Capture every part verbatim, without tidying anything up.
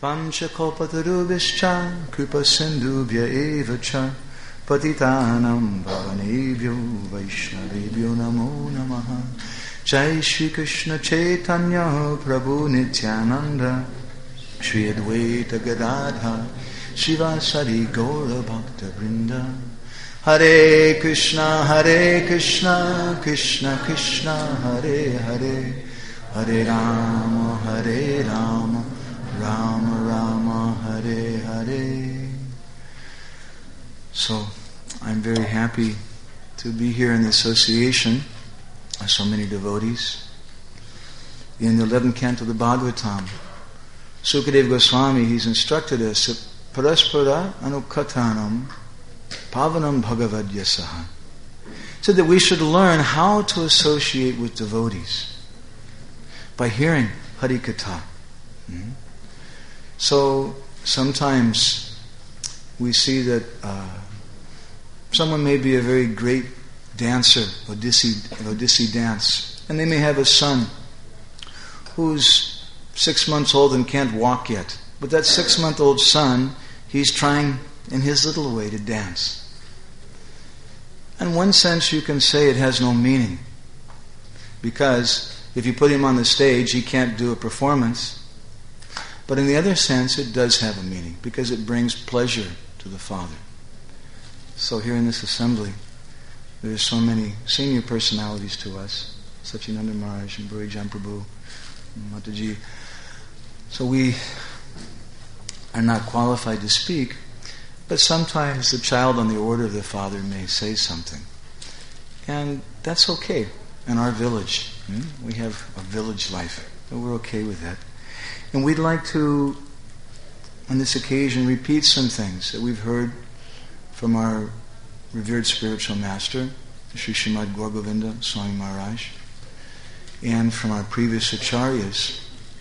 Panchakalpatarubhischa kripa sindhubhya eva cha patitanam pavanebhyo vaishnavebhyo namo namaha. Jai Shri Krishna Chaitanya Prabhu Nityananda Shri Advaita Gadadha Shivasari Gaura Bhakta Vrinda. Hare Krishna Hare Krishna Krishna Krishna Hare Hare Hare Rama Hare Rama Rama Rama Hare Hare. So I'm very happy to be here in the association of so many devotees. In the eleventh canto of the Bhagavatam, Sukadeva Goswami, he's instructed us that Paraspara Anukatanam Pavanam Bhagavad Yasaha. Said that we should learn how to associate with devotees by hearing Harikatha. Mm-hmm. So sometimes we see that uh, someone may be a very great dancer, Odissi, Odissi dance, and they may have a son who's six months old and can't walk yet. But that six-month-old son, he's trying in his little way to dance. In one sense, you can say it has no meaning, because if you put him on the stage, he can't do a performance. But in the other sense, it does have a meaning, because it brings pleasure to the Father. So here in this assembly, there's so many senior personalities to us, Sachinanda Maharaj and Burijan Prabhu, Mataji. So we are not qualified to speak, but sometimes the child on the order of the Father may say something. And that's okay in our village. Hmm? We have a village life, and we're okay with that. And we'd like to, on this occasion, repeat some things that we've heard from our revered spiritual master, Sri Srimad Gaur Govinda Swami Maharaj, and from our previous acharyas.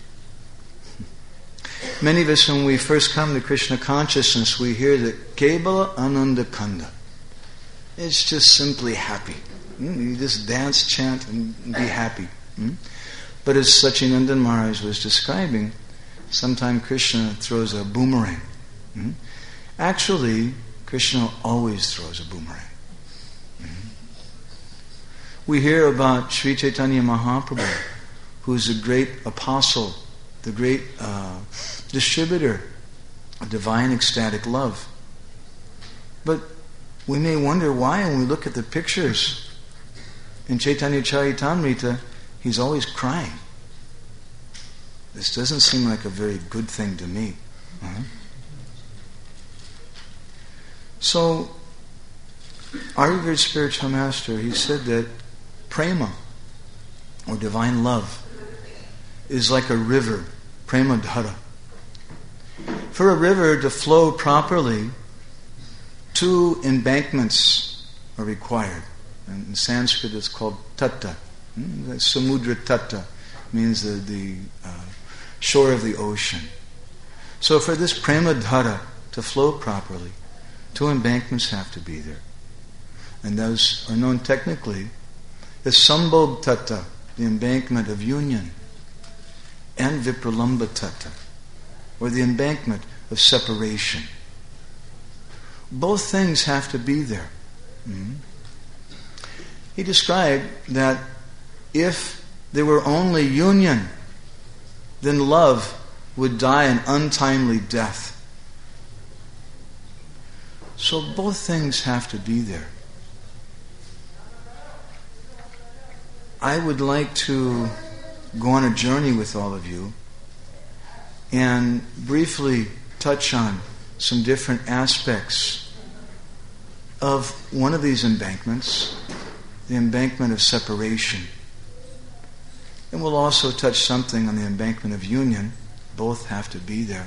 Many of us, when we first come to Krishna consciousness, we hear that Kebala Ananda Kanda. It's just simply happy. You just dance, chant, and be happy. But as Sachinandan Maharaj was describing, sometimes Krishna throws a boomerang. Actually, Krishna always throws a boomerang. We hear about Sri Chaitanya Mahaprabhu, who's a great apostle, the great uh, distributor of divine ecstatic love. But we may wonder why, when we look at the pictures in Chaitanya Charitamrita, he's always crying. This doesn't seem like a very good thing to me. Uh-huh. So, our revered spiritual master, he said that prema, or divine love, is like a river, prema dhara. For a river to flow properly, two embankments are required. And in Sanskrit it's called tatta. Samudra tatta means the, the uh, shore of the ocean. So for this prema dhara to flow properly, two embankments have to be there. And those are known technically as Sambhog tatta, the embankment of union, and Vipralamba tatta, or the embankment of separation. Both things have to be there. Mm-hmm. He described that if there were only union, then love would die an untimely death. So both things have to be there. I would like to go on a journey with all of you and briefly touch on some different aspects of one of these embankments, the embankment of separation. And we'll also touch something on the embankment of union. Both have to be there.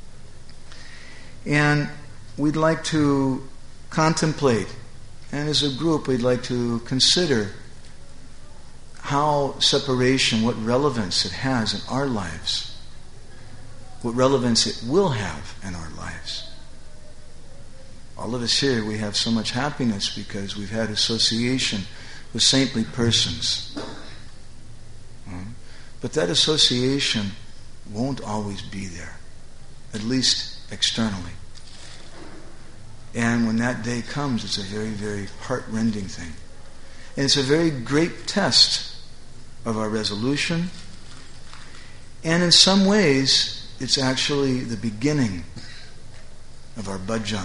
And we'd like to contemplate, and as a group we'd like to consider how separation, what relevance it has in our lives, what relevance it will have in our lives. All of us here, we have so much happiness because we've had association with saintly persons. But that association won't always be there. at least externally. And when that day comes, it's a very, very heart-rending thing. And it's a very great test of our resolution. And in some ways, it's actually the beginning of our bhajan.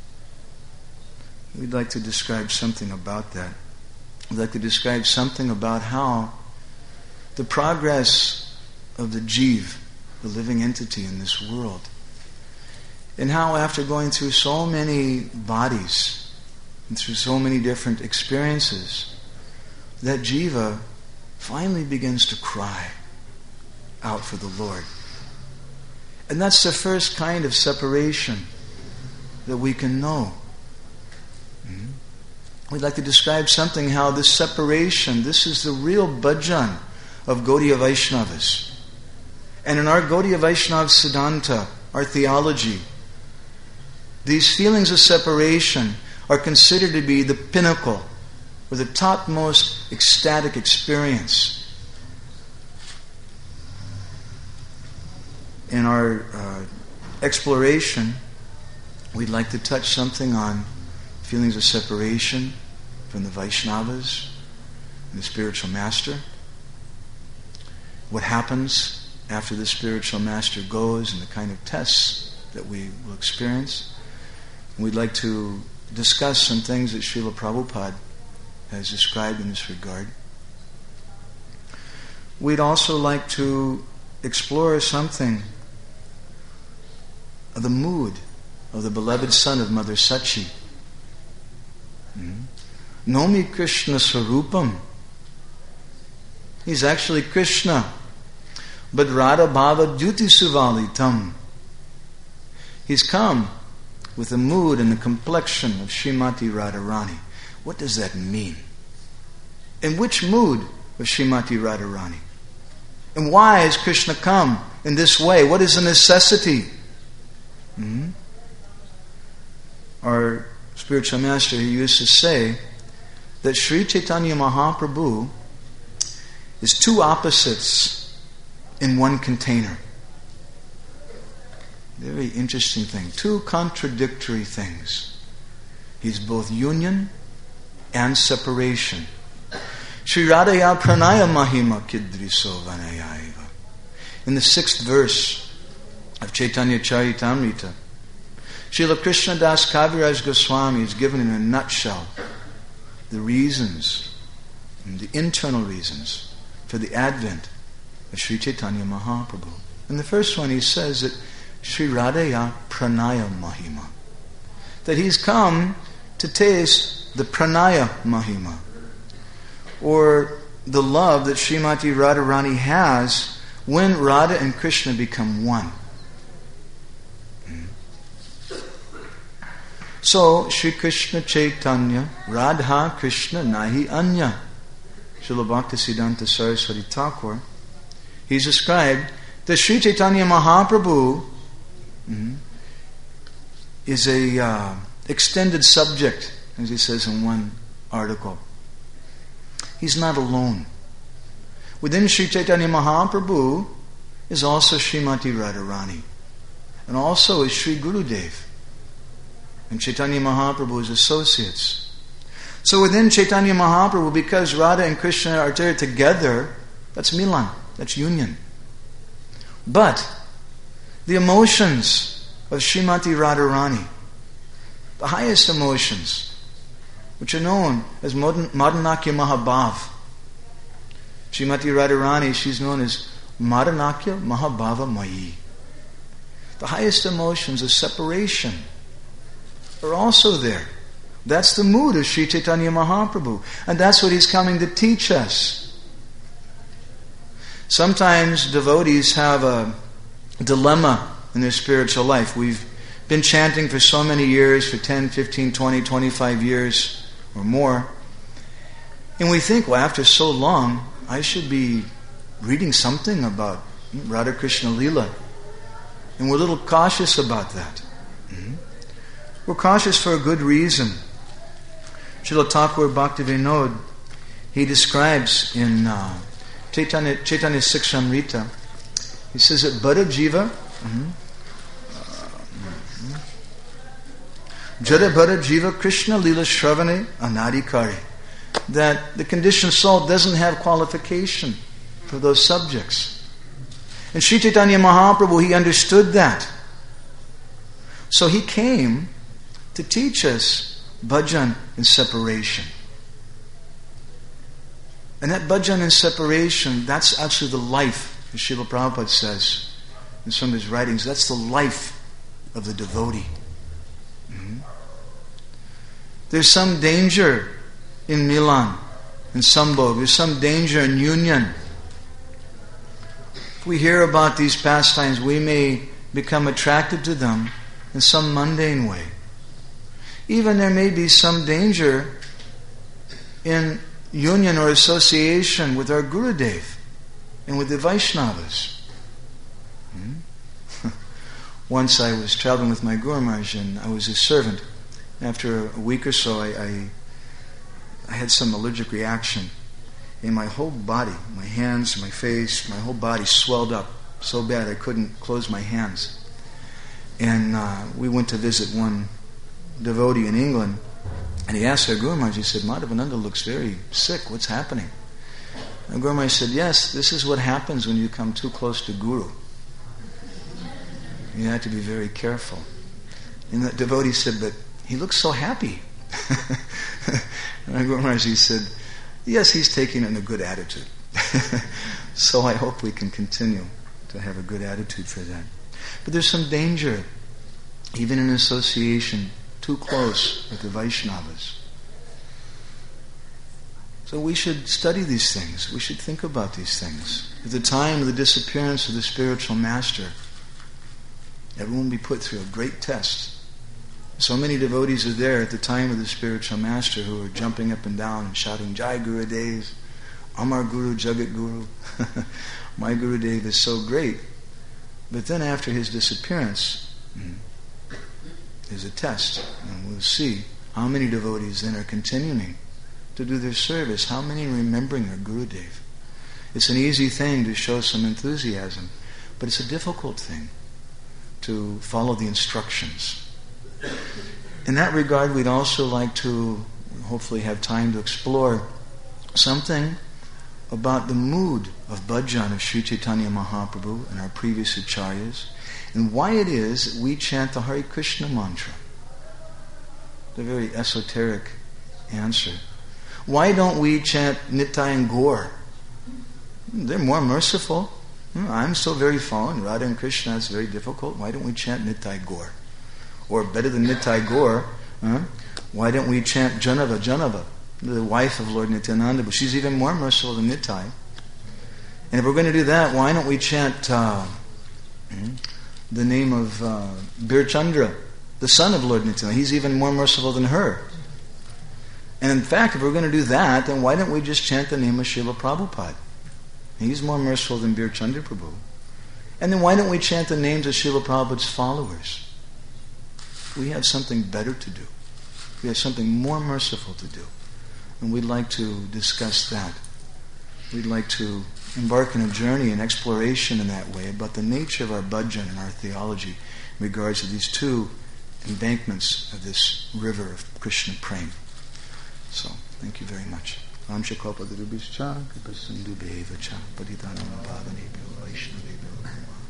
We'd like to describe something about that. We'd like to describe something about how the progress of the jiva, the living entity in this world, and how after going through so many bodies and through so many different experiences, that jiva finally begins to cry out for the Lord. And that's the first kind of separation that we can know. Mm-hmm. We'd like to describe something how this separation, this is the real bhajan of Gaudiya Vaishnavas. And in our Gaudiya Vaishnava Siddhanta, our theology, these feelings of separation are considered to be the pinnacle or the topmost ecstatic experience. In our uh, exploration, we'd like to touch something on feelings of separation from the Vaishnavas and the spiritual master. What happens after the spiritual master goes and the kind of tests that we will experience. We'd like to discuss some things that Srila Prabhupada has described in this regard. We'd also like to explore something of the mood of the beloved son of Mother Sachi. Hmm? Nomi Krishna Sarupam. He's actually Krishna, but Radha Bhava Duti Suvalitam. He's come with the mood and the complexion of Srimati Radharani. What does that mean? In which mood of Srimati Radharani? And why has Krishna come in this way? What is the necessity? Hmm? Our spiritual master, he used to say that Sri Chaitanya Mahaprabhu is two opposites in one container. Very interesting thing. Two contradictory things. He's both union and separation. Sri Radhaya Pranaya Mahima Kidriso Vanayaiva. In the sixth verse of Chaitanya Charitamrita, Srila Krishna Das Kaviraj Goswami is given in a nutshell the reasons, the internal reasons for the advent of Sri Chaitanya Mahaprabhu. In the first one he says that Sri Radhaya Pranaya Mahima, that he's come to taste the Pranaya Mahima, or the love that Srimati Radharani has when Radha and Krishna become one. So, Sri Krishna Chaitanya, Radha Krishna Nahi Anya. Srila Bhaktisiddhanta Saraswati Thakur, he's described that Sri Chaitanya Mahaprabhu mm, is a uh, extended subject, as he says in one article. He's not alone. Within Sri Chaitanya Mahaprabhu is also Srimati Radharani, and also is Sri Gurudev and Chaitanya Mahaprabhu's associates. So within Chaitanya Mahaprabhu, because Radha and Krishna are there together, that's Milan, that's union. But the emotions of Srimati Radharani, the highest emotions, which are known as Madanakya Mahabhav. Srimati Radharani, she's known as Madanakya Mahabhava Mayi. The highest emotions of separation are also there. That's the mood of Sri Chaitanya Mahaprabhu. And that's what he's coming to teach us. Sometimes devotees have a dilemma in their spiritual life. We've been chanting for so many years, for ten, fifteen, twenty, twenty-five years or more. And we think, well, after so long, I should be reading something about Radha Krishna Leela. And we're a little cautious about that. Mm-hmm. We're cautious for a good reason. Srila Thakur Bhaktivinoda, he describes in uh, Chaitanya, Chaitanya Siksamrita, he says that Bada Jiva, mm-hmm, Jadabhara Jiva Krishna Lila Shravane Anadikari. That the conditioned soul doesn't have qualification for those subjects. And Sri Chaitanya Mahaprabhu, he understood that. So he came to teach us bhajan in separation. And that bhajan in separation, that's actually the life, as Srila Prabhupada says in some of his writings, that's the life of the devotee. Mm-hmm. There's some danger in Milan, in Sambhog. There's some danger in union. If we hear about these pastimes, we may become attracted to them in some mundane way. Even there may be some danger in union or association with our Gurudev and with the Vaishnavas. Hmm? Once I was traveling with my Guru Maharaj and I was his servant. After a week or so, I, I, I had some allergic reaction. And my whole body, my hands, my face, my whole body swelled up so bad I couldn't close my hands. And uh, we went to visit one devotee in England, and he asked our Guru Maharaj, he said, Madhavananda looks very sick, what's happening? And Guru Maharaj said, yes, this is what happens when you come too close to Guru. You have to be very careful. And that devotee said, but he looks so happy. And our Guru Maharaj, he said, yes, he's taking it in a good attitude. So I hope we can continue to have a good attitude for that. But there's some danger, even in association, too close with the Vaishnavas. So we should study these things. We should think about these things. At the time of the disappearance of the spiritual master, everyone will be put through a great test. So many devotees are there at the time of the spiritual master who are jumping up and down and shouting, Jai Gurudev, Amar Guru, Jagat Guru. My Gurudev is so great. But then after his disappearance, there's a test, and we'll see how many devotees then are continuing to do their service, how many are remembering their Gurudev. It's an easy thing to show some enthusiasm, but it's a difficult thing to follow the instructions. In that regard, we'd also like to hopefully have time to explore something about the mood of bhajan of Sri Chaitanya Mahaprabhu and our previous acharyas, and why it is that we chant the Hare Krishna mantra. The very esoteric answer. Why don't we chant Nitai and Gaur? They're more merciful. I'm so very fallen. Radha and Krishna is very difficult. Why don't we chant Nitai Gaur? Or better than Nitai Gaur, huh? Why don't we chant Janava, Janava, the wife of Lord Nityananda? But she's even more merciful than Nitai. And if we're going to do that, why don't we chant uh, the name of uh, Birchandra, the son of Lord Nityananda? He's even more merciful than her. And in fact, if we're going to do that, then why don't we just chant the name of Srila Prabhupada? He's more merciful than Birchandra Prabhu. And then why don't we chant the names of Srila Prabhupada's followers? We have something better to do. We have something more merciful to do. And we'd like to discuss that. We'd like to embark on a journey, an exploration in that way about the nature of our bhajan and our theology in regards to these two embankments of this river of Krishna Prem. So, thank you very much. Am Shakopa Gurubhischa, Kripasindu Behevacha, Padhitanam Bhavanebhyo Vaishnavebhyo.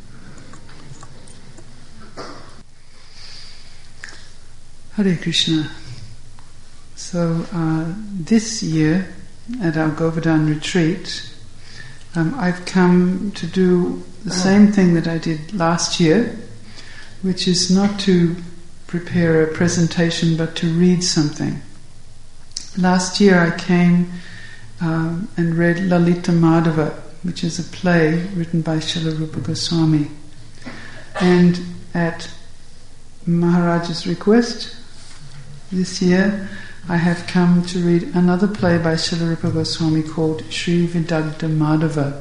Hare Krishna. So uh, this year at our Govardhan retreat, um, I've come to do the same thing that I did last year, which is not to prepare a presentation but to read something. Last year I came um, and read Lalita Madhava, which is a play written by Srila Rupa Goswami. And at Maharaja's request, this year I have come to read another play by Srila Rupa Goswami called Sri Vidagdha Madhava.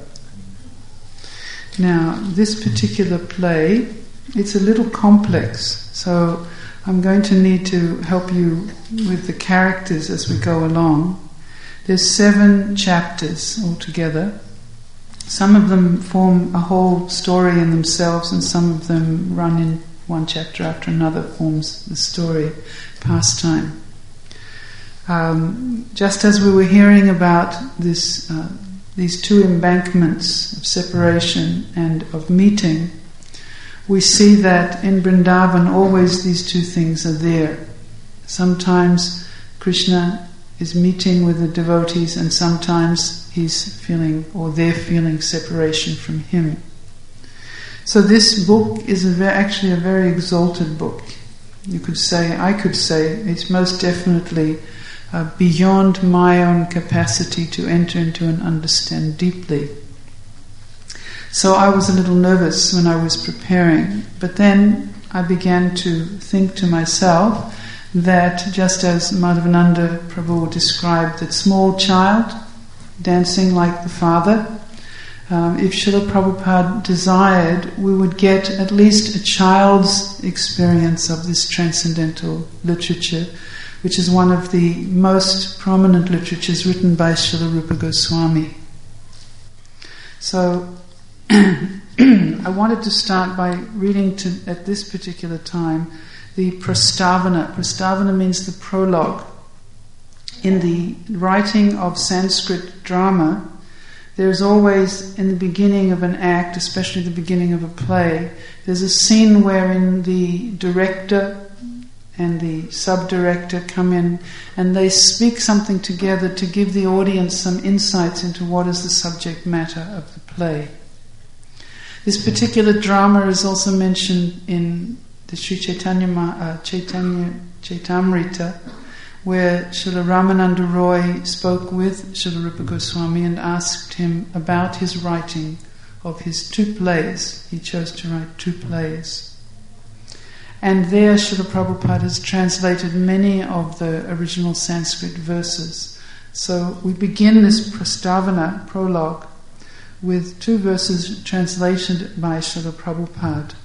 Now, this particular play, it's a little complex, so I'm going to need to help you with the characters as we go along. There's seven chapters altogether. Some of them form a whole story in themselves, and some of them run in one chapter after another forms the story, pastime. Um, just as we were hearing about this, uh, these two embankments of separation and of meeting, we see that in Vrindavan always these two things are there. Sometimes Krishna is meeting with the devotees, and sometimes he's feeling, or they're feeling, separation from him. So this book is a ve- actually a very exalted book. You could say, I could say, it's most definitely uh, beyond my own capacity to enter into and understand deeply. So I was a little nervous when I was preparing, but then I began to think to myself that just as Madhavananda Prabhu described that small child dancing like the father, um, if Srila Prabhupada desired, we would get at least a child's experience of this transcendental literature, which is one of the most prominent literatures written by Srila Rupa Goswami. So I wanted to start by reading to, at this particular time, the Prastavana. Prastavana means the prologue. In the writing of Sanskrit drama, there's always, in the beginning of an act, especially the beginning of a play, there's a scene wherein the director and the sub-director come in and they speak something together to give the audience some insights into what is the subject matter of the play. This particular drama is also mentioned in the Sri Chaitanya, uh, Chaitanya Chaitamrita, where Srila Ramananda Roy spoke with Srila Rupa Goswami and asked him about his writing of his two plays. He chose to write two plays. And there Srila Prabhupada has translated many of the original Sanskrit verses. So we begin this Prastavana, prologue, with two verses translated by Srila Prabhupada.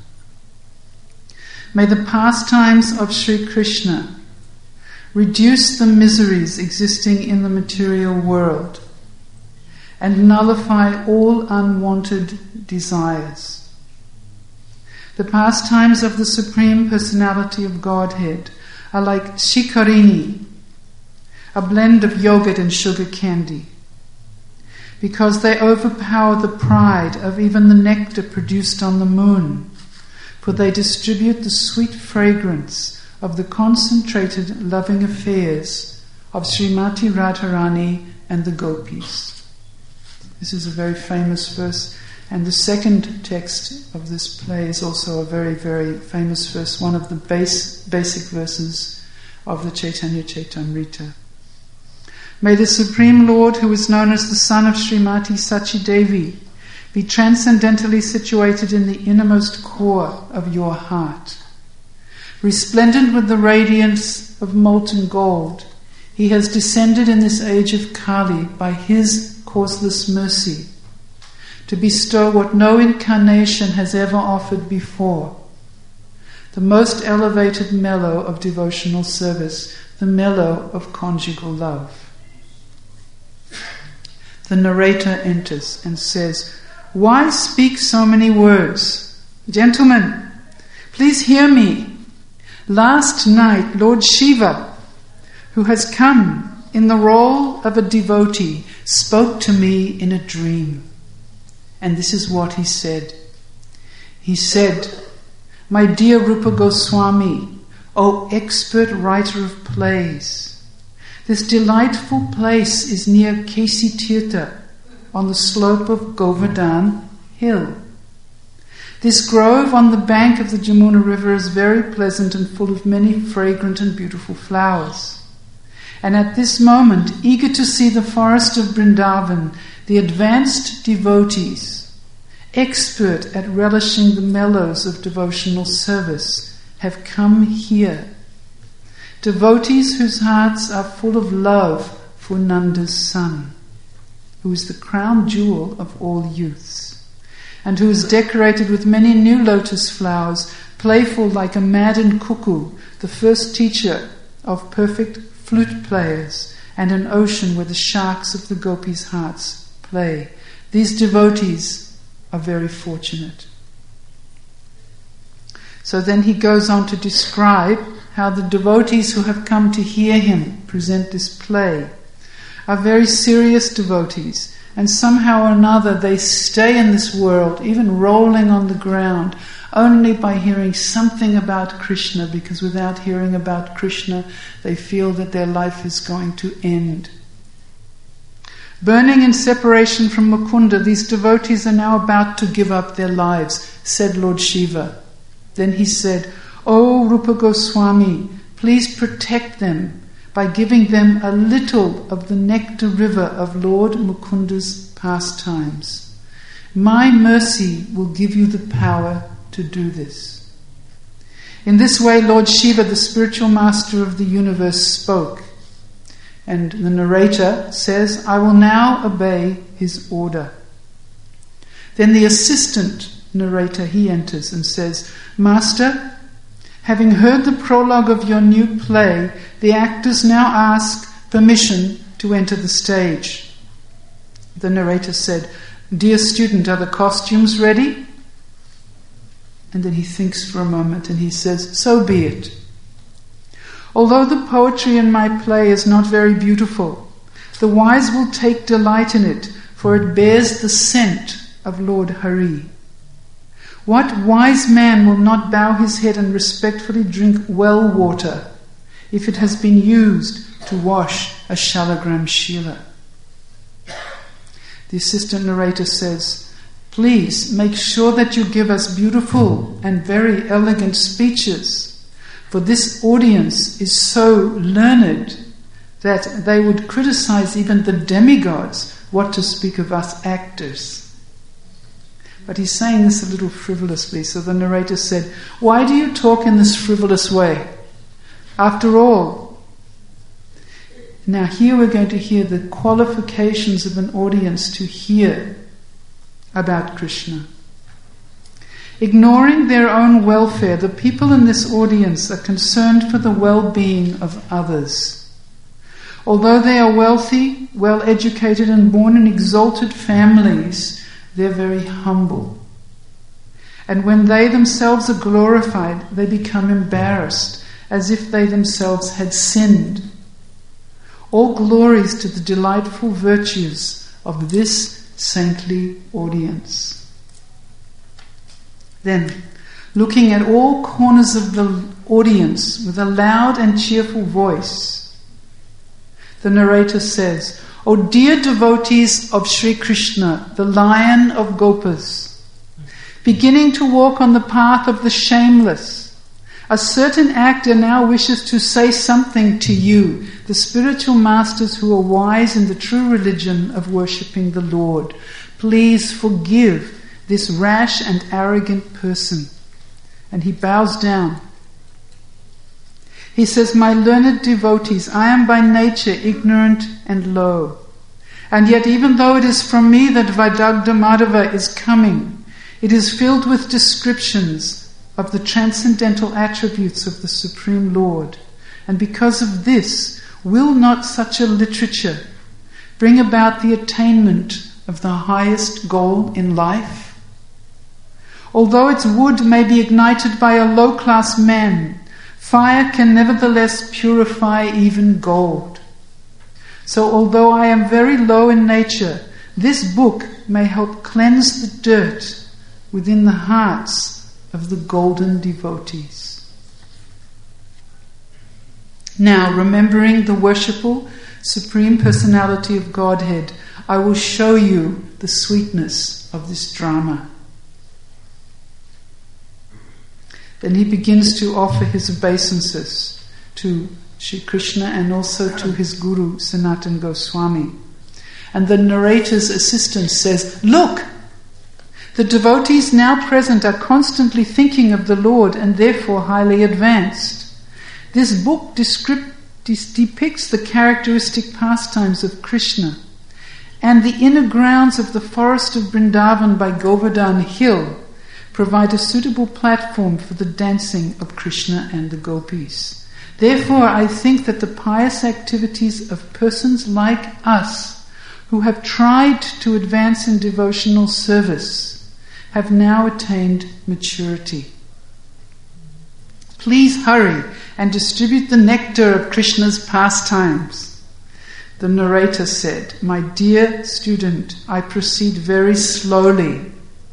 May the pastimes of Sri Krishna reduce the miseries existing in the material world and nullify all unwanted desires. The pastimes of the Supreme Personality of Godhead are like shikarini, a blend of yogurt and sugar candy, because they overpower the pride of even the nectar produced on the moon, for they distribute the sweet fragrance of the concentrated loving affairs of Srimati Radharani and the gopis. This is a very famous verse, and the second text of this play is also a very, very famous verse, one of the base, basic verses of the Chaitanya Chaitamrita. May the Supreme Lord, who is known as the son of Srimati Sachi Devi, be transcendentally situated in the innermost core of your heart. Resplendent with the radiance of molten gold, he has descended in this age of Kali by his causeless mercy to bestow what no incarnation has ever offered before, the most elevated mellow of devotional service, the mellow of conjugal love. The narrator enters and says, "Why speak so many words? Gentlemen, please hear me. Last night, Lord Shiva, who has come in the role of a devotee, spoke to me in a dream. And this is what he said. He said, 'My dear Rupa Goswami, O expert writer of plays, this delightful place is near Kesi Tirtha on the slope of Govardhan Hill. This grove on the bank of the Jamuna River is very pleasant and full of many fragrant and beautiful flowers. And at this moment, eager to see the forest of Vrindavan, the advanced devotees, expert at relishing the mellows of devotional service, have come here. Devotees whose hearts are full of love for Nanda's son, who is the crown jewel of all youths, and who is decorated with many new lotus flowers, playful like a maddened cuckoo, the first teacher of perfect flute players, and an ocean where the sharks of the gopis' hearts play. These devotees are very fortunate.'" So then he goes on to describe how the devotees who have come to hear him present this play are very serious devotees, and somehow or another they stay in this world, even rolling on the ground, only by hearing something about Krishna, because without hearing about Krishna, they feel that their life is going to end. Burning in separation from Mukunda, these devotees are now about to give up their lives, said Lord Shiva. Then he said, "O Rupa Goswami, please protect them by giving them a little of the nectar river of Lord Mukunda's pastimes. My mercy will give you the power to do this." In this way, Lord Shiva, the spiritual master of the universe, spoke. And the narrator says, "I will now obey his order." Then the assistant narrator, he enters and says, "Master, having heard the prologue of your new play, the actors now ask permission to enter the stage." The narrator said, "Dear student, are the costumes ready?" And then he thinks for a moment and he says, "So be it. Although the poetry in my play is not very beautiful, the wise will take delight in it, for it bears the scent of Lord Hari. What wise man will not bow his head and respectfully drink well water if it has been used to wash a shalagram shila?" The assistant narrator says, "Please make sure that you give us beautiful and very elegant speeches, for this audience is so learned that they would criticize even the demigods, what to speak of us actors." But he's saying this a little frivolously, so the narrator said, "Why do you talk in this frivolous way? After all..." Now here we're going to hear the qualifications of an audience to hear about Krishna. Ignoring their own welfare, the people in this audience are concerned for the well-being of others. Although they are wealthy, well-educated and born in exalted families, they're very humble. And when they themselves are glorified, they become embarrassed, as if they themselves had sinned. All glories to the delightful virtues of this saintly audience. Then, looking at all corners of the audience with a loud and cheerful voice, the narrator says, "O dear devotees of Sri Krishna, the Lion of Gopas, beginning to walk on the path of the shameless, a certain actor now wishes to say something to you, the spiritual masters who are wise in the true religion of worshipping the Lord. Please forgive this rash and arrogant person." And he bows down. He says, "My learned devotees, I am by nature ignorant and low. And yet even though it is from me that Vaidagdha Madhava is coming, it is filled with descriptions of the transcendental attributes of the Supreme Lord. And because of this, will not such a literature bring about the attainment of the highest goal in life? Although its wood may be ignited by a low-class man, fire can nevertheless purify even gold. So although I am very low in nature, this book may help cleanse the dirt within the hearts of the golden devotees." Now, remembering the worshipful Supreme Personality of Godhead, I will show you the sweetness of this drama. Then he begins to offer his obeisances to Sri Krishna and also to his guru, Sanatana Goswami. And the narrator's assistant says, "Look! The devotees now present are constantly thinking of the Lord and therefore highly advanced. This book descript, depicts the characteristic pastimes of Krishna, and the inner grounds of the forest of Vrindavan by Govardhan Hill provide a suitable platform for the dancing of Krishna and the gopis. Therefore, I think that the pious activities of persons like us, who have tried to advance in devotional service, have now attained maturity." Please hurry and distribute the nectar of Krishna's pastimes. The narrator said, my dear student, I proceed very slowly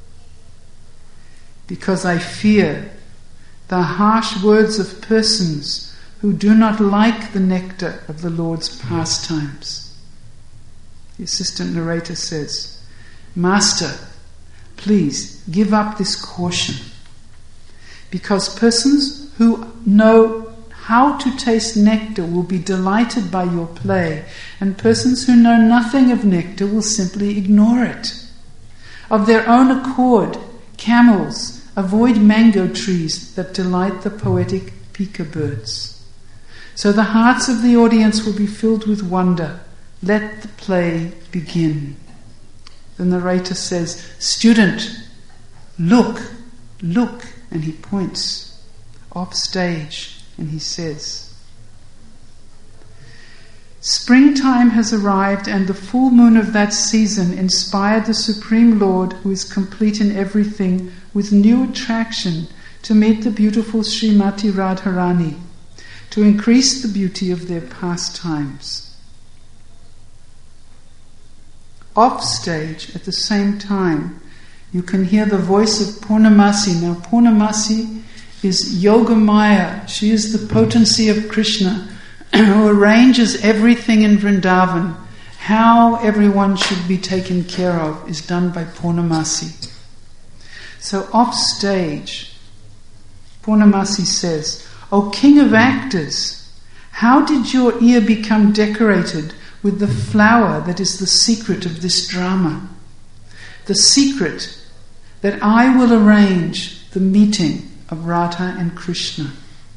because I fear the harsh words of persons who do not like the nectar of the Lord's pastimes. The assistant narrator says, Master, please give up this caution, because persons who know how to taste nectar will be delighted by your play, and persons who know nothing of nectar will simply ignore it. Of their own accord, camels avoid mango trees that delight the poetic pika birds. So the hearts of the audience will be filled with wonder. Let the play begin. The narrator says, student, look, look, and he points off stage and he says, springtime has arrived, and the full moon of that season inspired the Supreme Lord, who is complete in everything, with new attraction to meet the beautiful Srimati Radharani, to increase the beauty of their pastimes. Off stage, at the same time, you can hear the voice of Purnamasi. Now, Purnamasi is Yogamaya. She is the potency of Krishna, who arranges everything in Vrindavan. How everyone should be taken care of is done by Purnamasi. So off stage, Purnamasi says, O king of actors, how did your ear become decorated with the flower that is the secret of this drama? The secret that I will arrange the meeting of Radha and Krishna.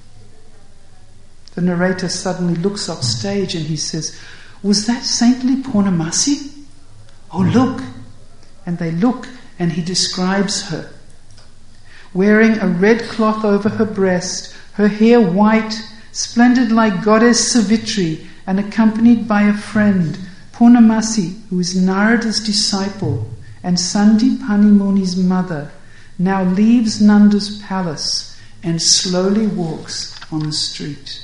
The narrator suddenly looks off stage and he says, was that saintly Purnamasi? Oh, look. And they look, and he describes her. Wearing a red cloth over her breast, her hair white, splendid like goddess Savitri, and accompanied by a friend, Purnamasi, who is Narada's disciple and Sandipani Muni's mother, now leaves Nanda's palace and slowly walks on the street.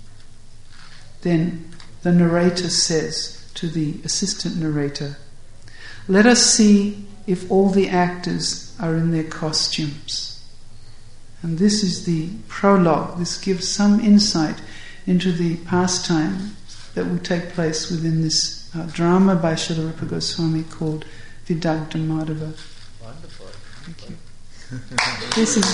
Then the narrator says to the assistant narrator, let us see if all the actors are in their costumes. And this is the prologue. This gives some insight into the pastime that will take place within this uh, drama by Srila Rupa Goswami called Vidagdha Madhava. Wonderful. Thank you. This is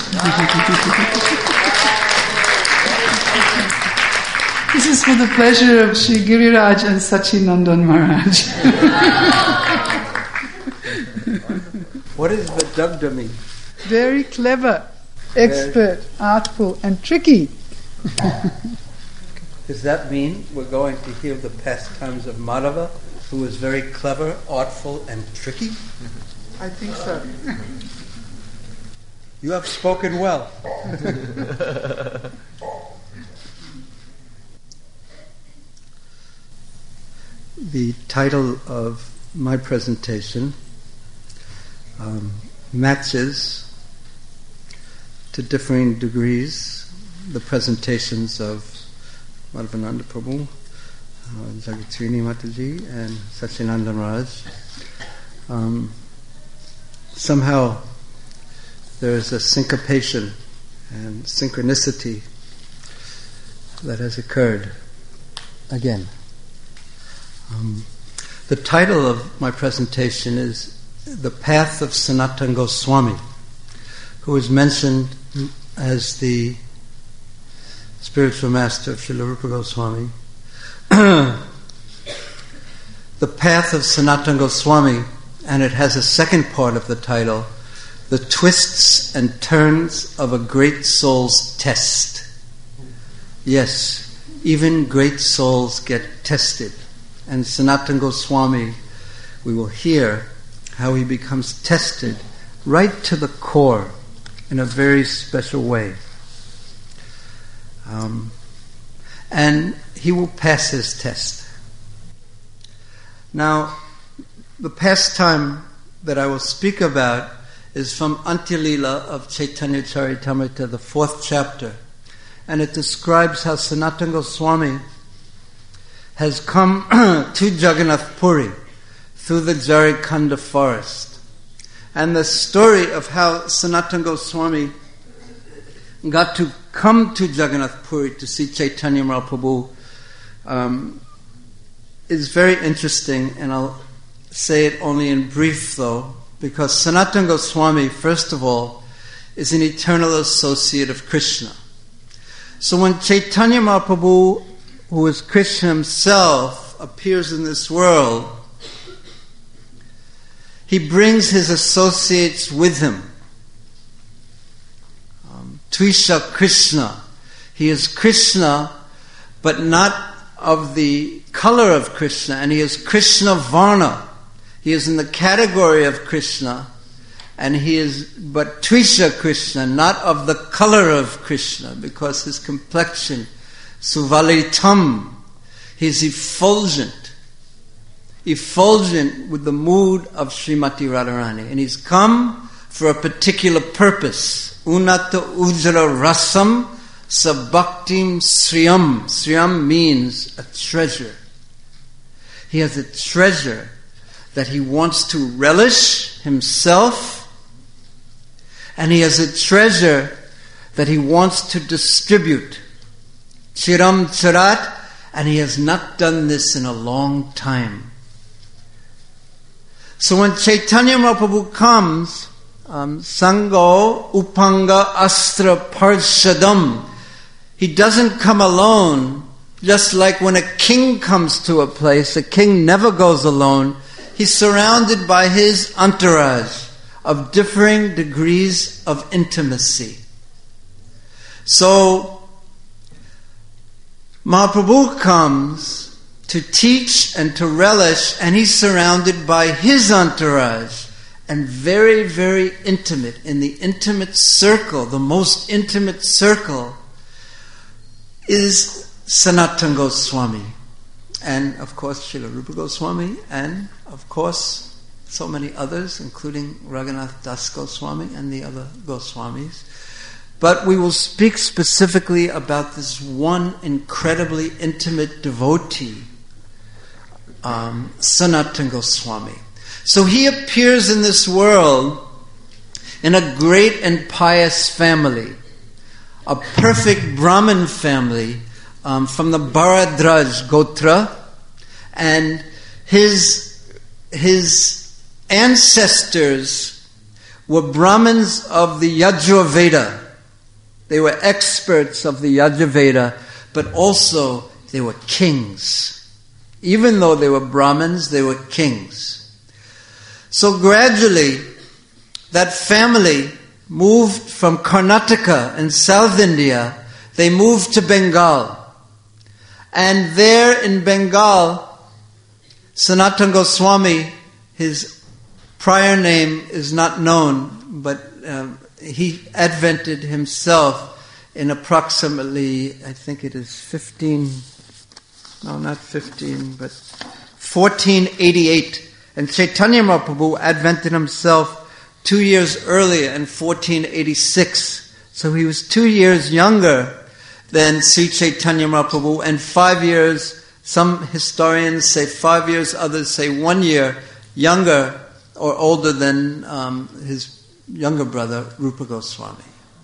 This is for the pleasure of Sri Giriraj and Sachinandan Maharaj. What does Vidagdha mean? Very clever, expert, artful, and tricky. Does that mean we're going to hear the pastimes of Madhava, who is very clever, artful, and tricky? I think so. You have spoken well. The title of my presentation um, matches to differing degrees the presentations of Madhavananda Prabhu, uh, Jagatrini Mataji, and Sachinanda Maharaj. Um, somehow there is a syncopation and synchronicity that has occurred again. Um, the title of my presentation is The Path of Sanatana Goswami, who is mentioned as the spiritual master of Srila Rupa Goswami. The Path of Sanatana Goswami, and it has a second part of the title, The Twists and Turns of a Great Soul's Test. Yes, even great souls get tested. And Sanatana Goswami, we will hear how he becomes tested right to the core in a very special way. Um, and he will pass his test. Now, the pastime that I will speak about is from Antya-lila of Chaitanya Charitamrita, the fourth chapter. and it describes how Sanatana Goswami has come to Jagannath Puri through the Jarikhanda forest. And the story of how Sanatana Goswami got to come to Jagannath Puri to see Chaitanya Mahaprabhu um, is very interesting, and I'll say it only in brief though, because Sanatana Goswami, first of all, is an eternal associate of Krishna. So when Chaitanya Mahaprabhu, who is Krishna himself, appears in this world, he brings his associates with him. Um, Tvisha Krishna. He is Krishna, but not of the color of Krishna, and he is Krishna Varna. He is in the category of Krishna, and he is but Tvisha Krishna, not of the color of Krishna, because his complexion, Suvalitam, he is effulgent, effulgent with the mood of Srimati Radharani, and he's come for a particular purpose. Unata Ujjala Rasam Sabhaktim Sriyam. Sriyam means a treasure. He has a treasure that he wants to relish himself, and he has a treasure that he wants to distribute. Chiram Charat, and he has not done this in a long time. So when Chaitanya Mahaprabhu comes, um, Sango Upanga Astra Parshadam, he doesn't come alone, just like when a king comes to a place. A king never goes alone. He's surrounded by his entourage of differing degrees of intimacy. So, Mahaprabhu comes to teach and to relish, and he's surrounded by his entourage, and very, very intimate. In the intimate circle, the most intimate circle, is Sanatana Goswami. And, of course, Srila Rupa Goswami, and, of course, so many others, including Raghunath Das Goswami and the other Goswamis. But we will speak specifically about this one incredibly intimate devotee, um, Sanatana Goswami. So he appears in this world in a great and pious family, a perfect Brahmin family um, from the Bharadraj Gotra, and his his ancestors were Brahmins of the Yajurveda. They were experts of the Yajurveda, but also they were kings. Even though they were Brahmins, they were kings. So gradually, that family moved from Karnataka in South India, they moved to Bengal. And there in Bengal, Sanatana Goswami, his prior name is not known, but um, he advented himself in approximately, I think it is fifteen, no, not fifteen, but fourteen eighty-eight. And Chaitanya Mahaprabhu advented himself two years earlier in fourteen eighty-six. So he was two years younger than Sri Chaitanya Mahaprabhu, and five years, some historians say five years, others say one year younger or older than um, his younger brother, Rupa Goswami.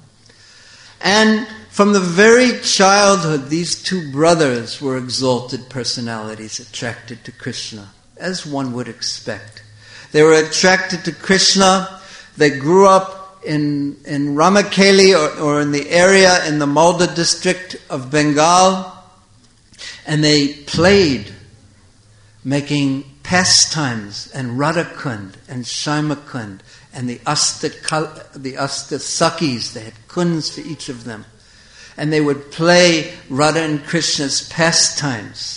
And from the very childhood, these two brothers were exalted personalities attracted to Krishna, as one would expect. They were attracted to Krishna. They grew up in, in Ramakeli or, or in the area in the Malda district of Bengal, and they played, making pastimes and Radhakund and Shaimakund and the Asta, the Asta Sakis. They had kunds for each of them. And they would play Radha and Krishna's pastimes.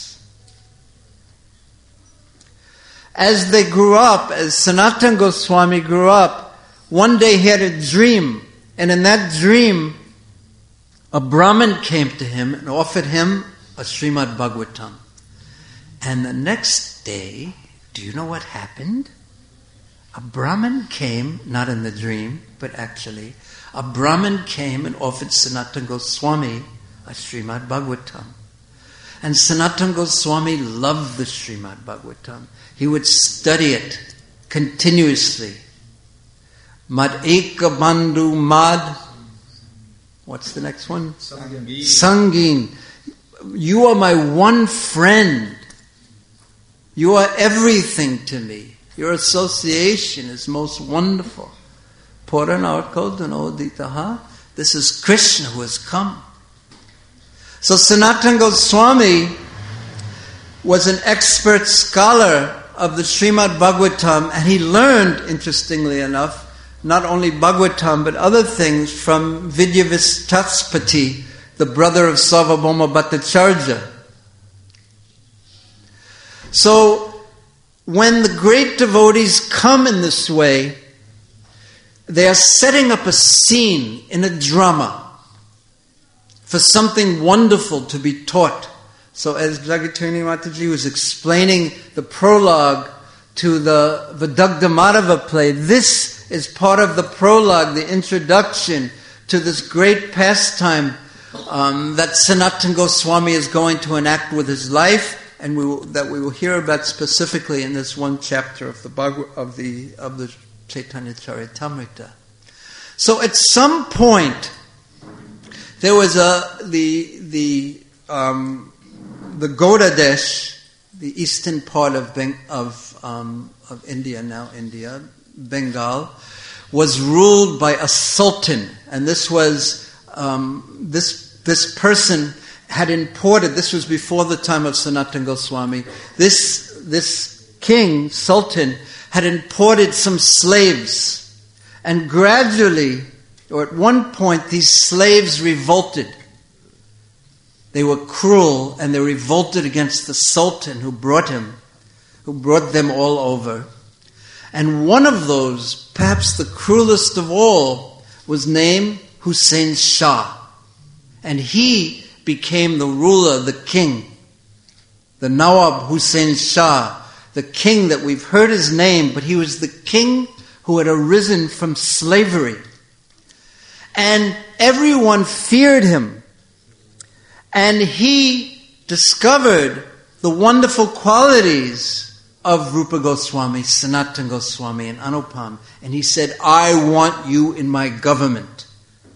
As they grew up, as Sanatana Goswami grew up, one day he had a dream. And in that dream, a Brahmin came to him and offered him a Srimad Bhagavatam. And the next day, do you know what happened? A Brahmin came, not in the dream, but actually, a Brahmin came and offered Sanatana Goswami a Srimad Bhagavatam. And Sanatana Goswami loved the Srimad Bhagavatam. He would study it continuously. Mad Eka Bandhu Mad. What's the next one? Sangin. Sangin. You are my one friend. You are everything to me. Your association is most wonderful. This is Krishna who has come. So Sanatana Goswami was an expert scholar of the Srimad Bhagavatam, and he learned, interestingly enough, not only Bhagavatam but other things from Vidyavishtaspati, the brother of Sarvabhauma Bhattacharya. So when the great devotees come in this way, they are setting up a scene in a drama for something wonderful to be taught. So as Jagatini Mataji was explaining the prologue to the Vidagdha Madhava play, this is part of the prologue, the introduction to this great pastime um, that Sanatana Goswami is going to enact with his life, and we will, that we will hear about specifically in this one chapter of the Bhagavad, of the of the Chaitanya Charitamrita. So at some point, there was a the the um, the Gaudadesh, the eastern part of Beng, of um, of India now India, Bengal, was ruled by a sultan, and this was um, this this person had imported. This was before the time of Sanatana Goswami. This this king sultan had imported some slaves. And gradually, or at one point, these slaves revolted. They were cruel, and they revolted against the Sultan who brought him, who brought them all over. And one of those, perhaps the cruelest of all, was named Hussein Shah. And he became the ruler, the king, the Nawab Hussein Shah, the king that we've heard his name, but he was the king who had arisen from slavery. And everyone feared him. And he discovered the wonderful qualities of Rupa Goswami, Sanatana Goswami, and Anupam. And he said, I want you in my government,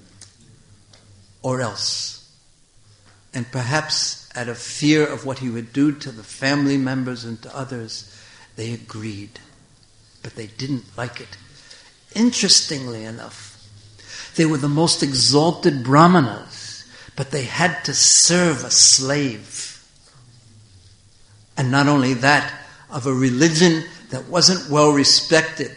or else. And perhaps out of fear of what he would do to the family members and to others, they agreed. But they didn't like it. Interestingly enough, they were the most exalted brahmanas, but they had to serve a slave. And not only that, of a religion that wasn't well respected.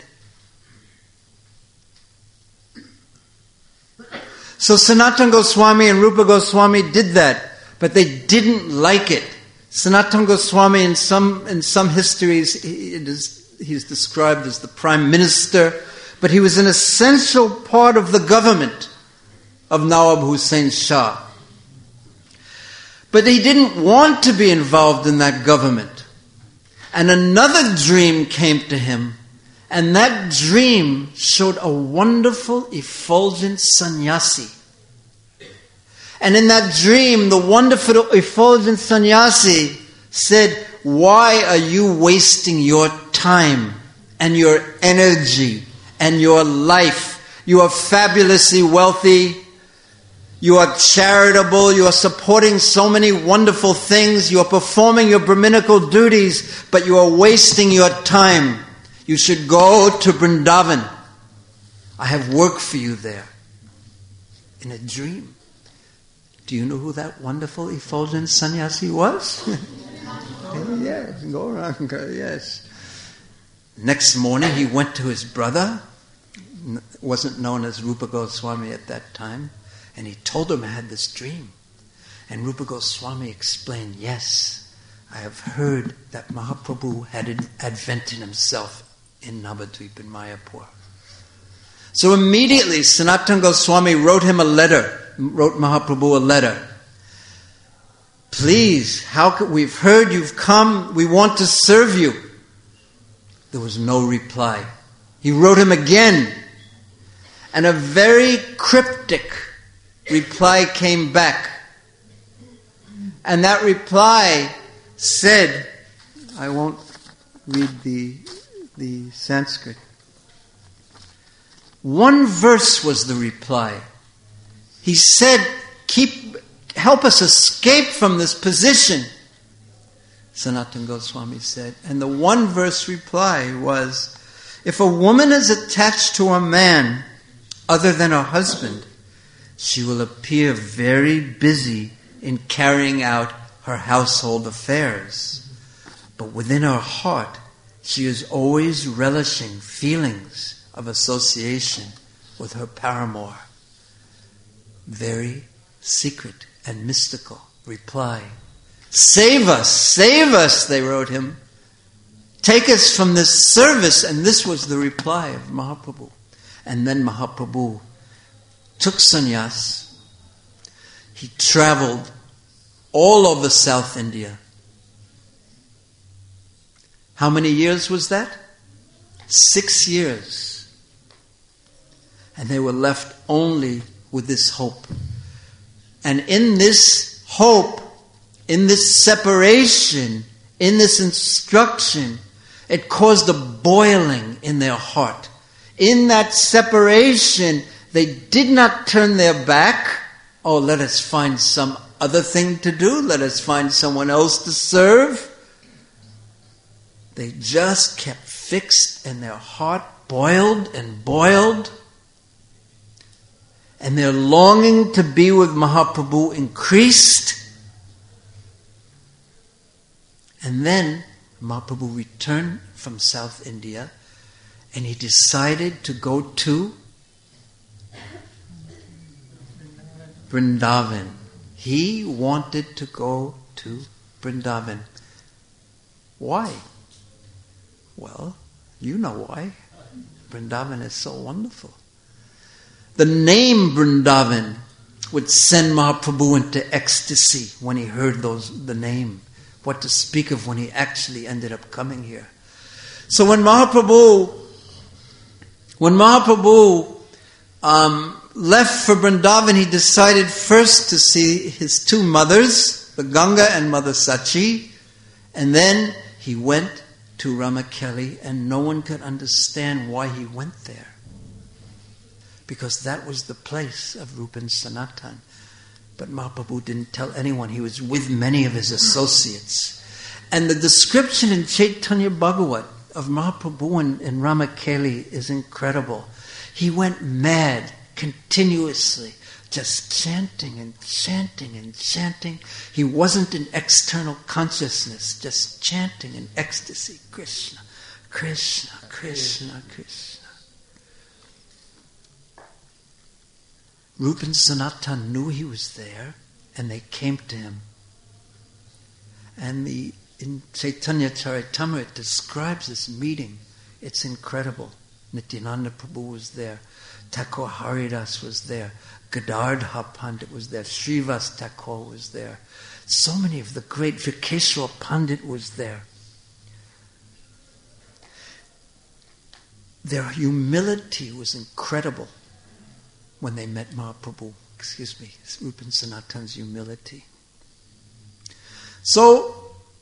So Sanatana Goswami and Rupa Goswami did that, but they didn't like it. Sanatana Goswami, in some in some histories, he, it is, he's described as the prime minister, but he was an essential part of the government of Nawab Hussein Shah. But he didn't want to be involved in that government. And another dream came to him, and that dream showed a wonderful, effulgent sannyasi. And in that dream, the wonderful, effulgent sannyasi said, why are you wasting your time and your energy and your life? You are fabulously wealthy. You are charitable. You are supporting so many wonderful things. You are performing your Brahminical duties, but you are wasting your time. You should go to Vrindavan. I have work for you there. In a dream. Do you know who that wonderful effulgent sannyasi was? Yes, go around, yes. Next morning he went to his brother, wasn't known as Rupa Goswami at that time, and he told him I had this dream. And Rupa Goswami explained, yes, I have heard that Mahaprabhu had advented himself in Navadvip in Mayapur. So immediately Sanatana Goswami wrote him a letter, wrote Mahaprabhu a letter. Please, how could, we've heard you've come, we want to serve you. There was no reply. He wrote him again, and a very cryptic reply came back. And that reply said, I won't read the, the Sanskrit. One verse was the reply. He said, "Keep, help us escape from this position." Sanatana Goswami said, and the one verse reply was, if a woman is attached to a man other than her husband, she will appear very busy in carrying out her household affairs. But within her heart, she is always relishing feelings of association with her paramour. Very secret and mystical reply. Save us, save us, they wrote him. Take us from this service. And this was the reply of Mahaprabhu. And then Mahaprabhu took sannyas. He traveled all over South India. How many years was that? Six years. And they were left only with this hope. And in this hope, in this separation, in this instruction, it caused a boiling in their heart. In that separation, they did not turn their back. Oh, let us find some other thing to do. Let us find someone else to serve. They just kept fixed, and their heart boiled and boiled. And their longing to be with Mahaprabhu increased. And then Mahaprabhu returned from South India, and he decided to go to Vrindavan. He wanted to go to Vrindavan. Why? Well, you know why. Vrindavan is so wonderful. The name Vrindavan would send Mahaprabhu into ecstasy when he heard those the name. What to speak of when he actually ended up coming here. So when Mahaprabhu, when Mahaprabhu um, left for Vrindavan, he decided first to see his two mothers, the Ganga and Mother Sachi, and then he went to Ramakeli, and no one could understand why he went there. Because that was the place of Rupan Sanatan. But Mahaprabhu didn't tell anyone. He was with many of his associates. And the description in Chaitanya Bhagavat of Mahaprabhu in, in Ramakeli is incredible. He went mad continuously, just chanting and chanting and chanting. He wasn't in external consciousness, just chanting in ecstasy. Krishna, Krishna, Krishna, Krishna. Rupan Sanatan knew he was there, and they came to him. And the in Chaitanya Charitamrita it describes this meeting. It's incredible. Nityananda Prabhu was there. Thakur Haridas was there. Gadardha Pandit was there. Srivas Thakur was there. So many of the great, Vikeshwar Pandit was there. Their humility was incredible when they met Mahaprabhu. Excuse me, Rupan Sanatan's humility. So,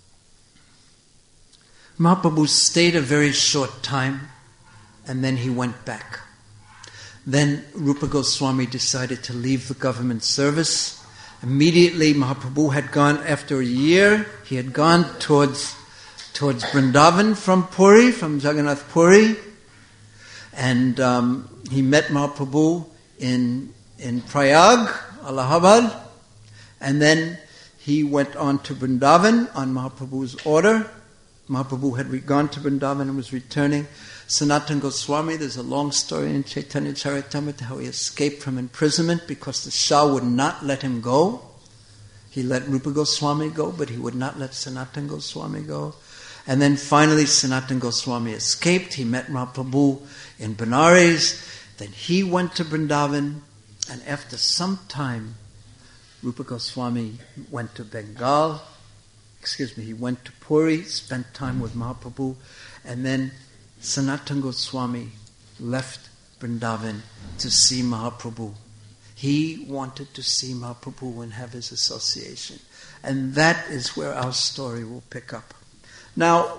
Mahaprabhu stayed a very short time, and then he went back. Then Rupa Goswami decided to leave the government service. Immediately Mahaprabhu had gone, after a year, he had gone towards, towards Vrindavan from Puri, from Jagannath Puri. And um, he met Mahaprabhu in, in Prayag, Allahabad. And then he went on to Vrindavan on Mahaprabhu's order. Mahaprabhu had gone to Vrindavan and was returning. Sanatana Goswami, there's a long story in Chaitanya Charitamrita how he escaped from imprisonment because the Shah would not let him go. He let Rupa Goswami go, but he would not let Sanatana Goswami go. And then finally Sanatana Goswami escaped. He met Mahaprabhu in Benares. Then he went to Vrindavan, and after some time, Rupa Goswami went to Bengal. Excuse me, he went to Puri, spent time with Mahaprabhu, and then Sanatana Goswami left Vrindavan to see Mahaprabhu. He wanted to see Mahaprabhu and have his association. And that is where our story will pick up. Now,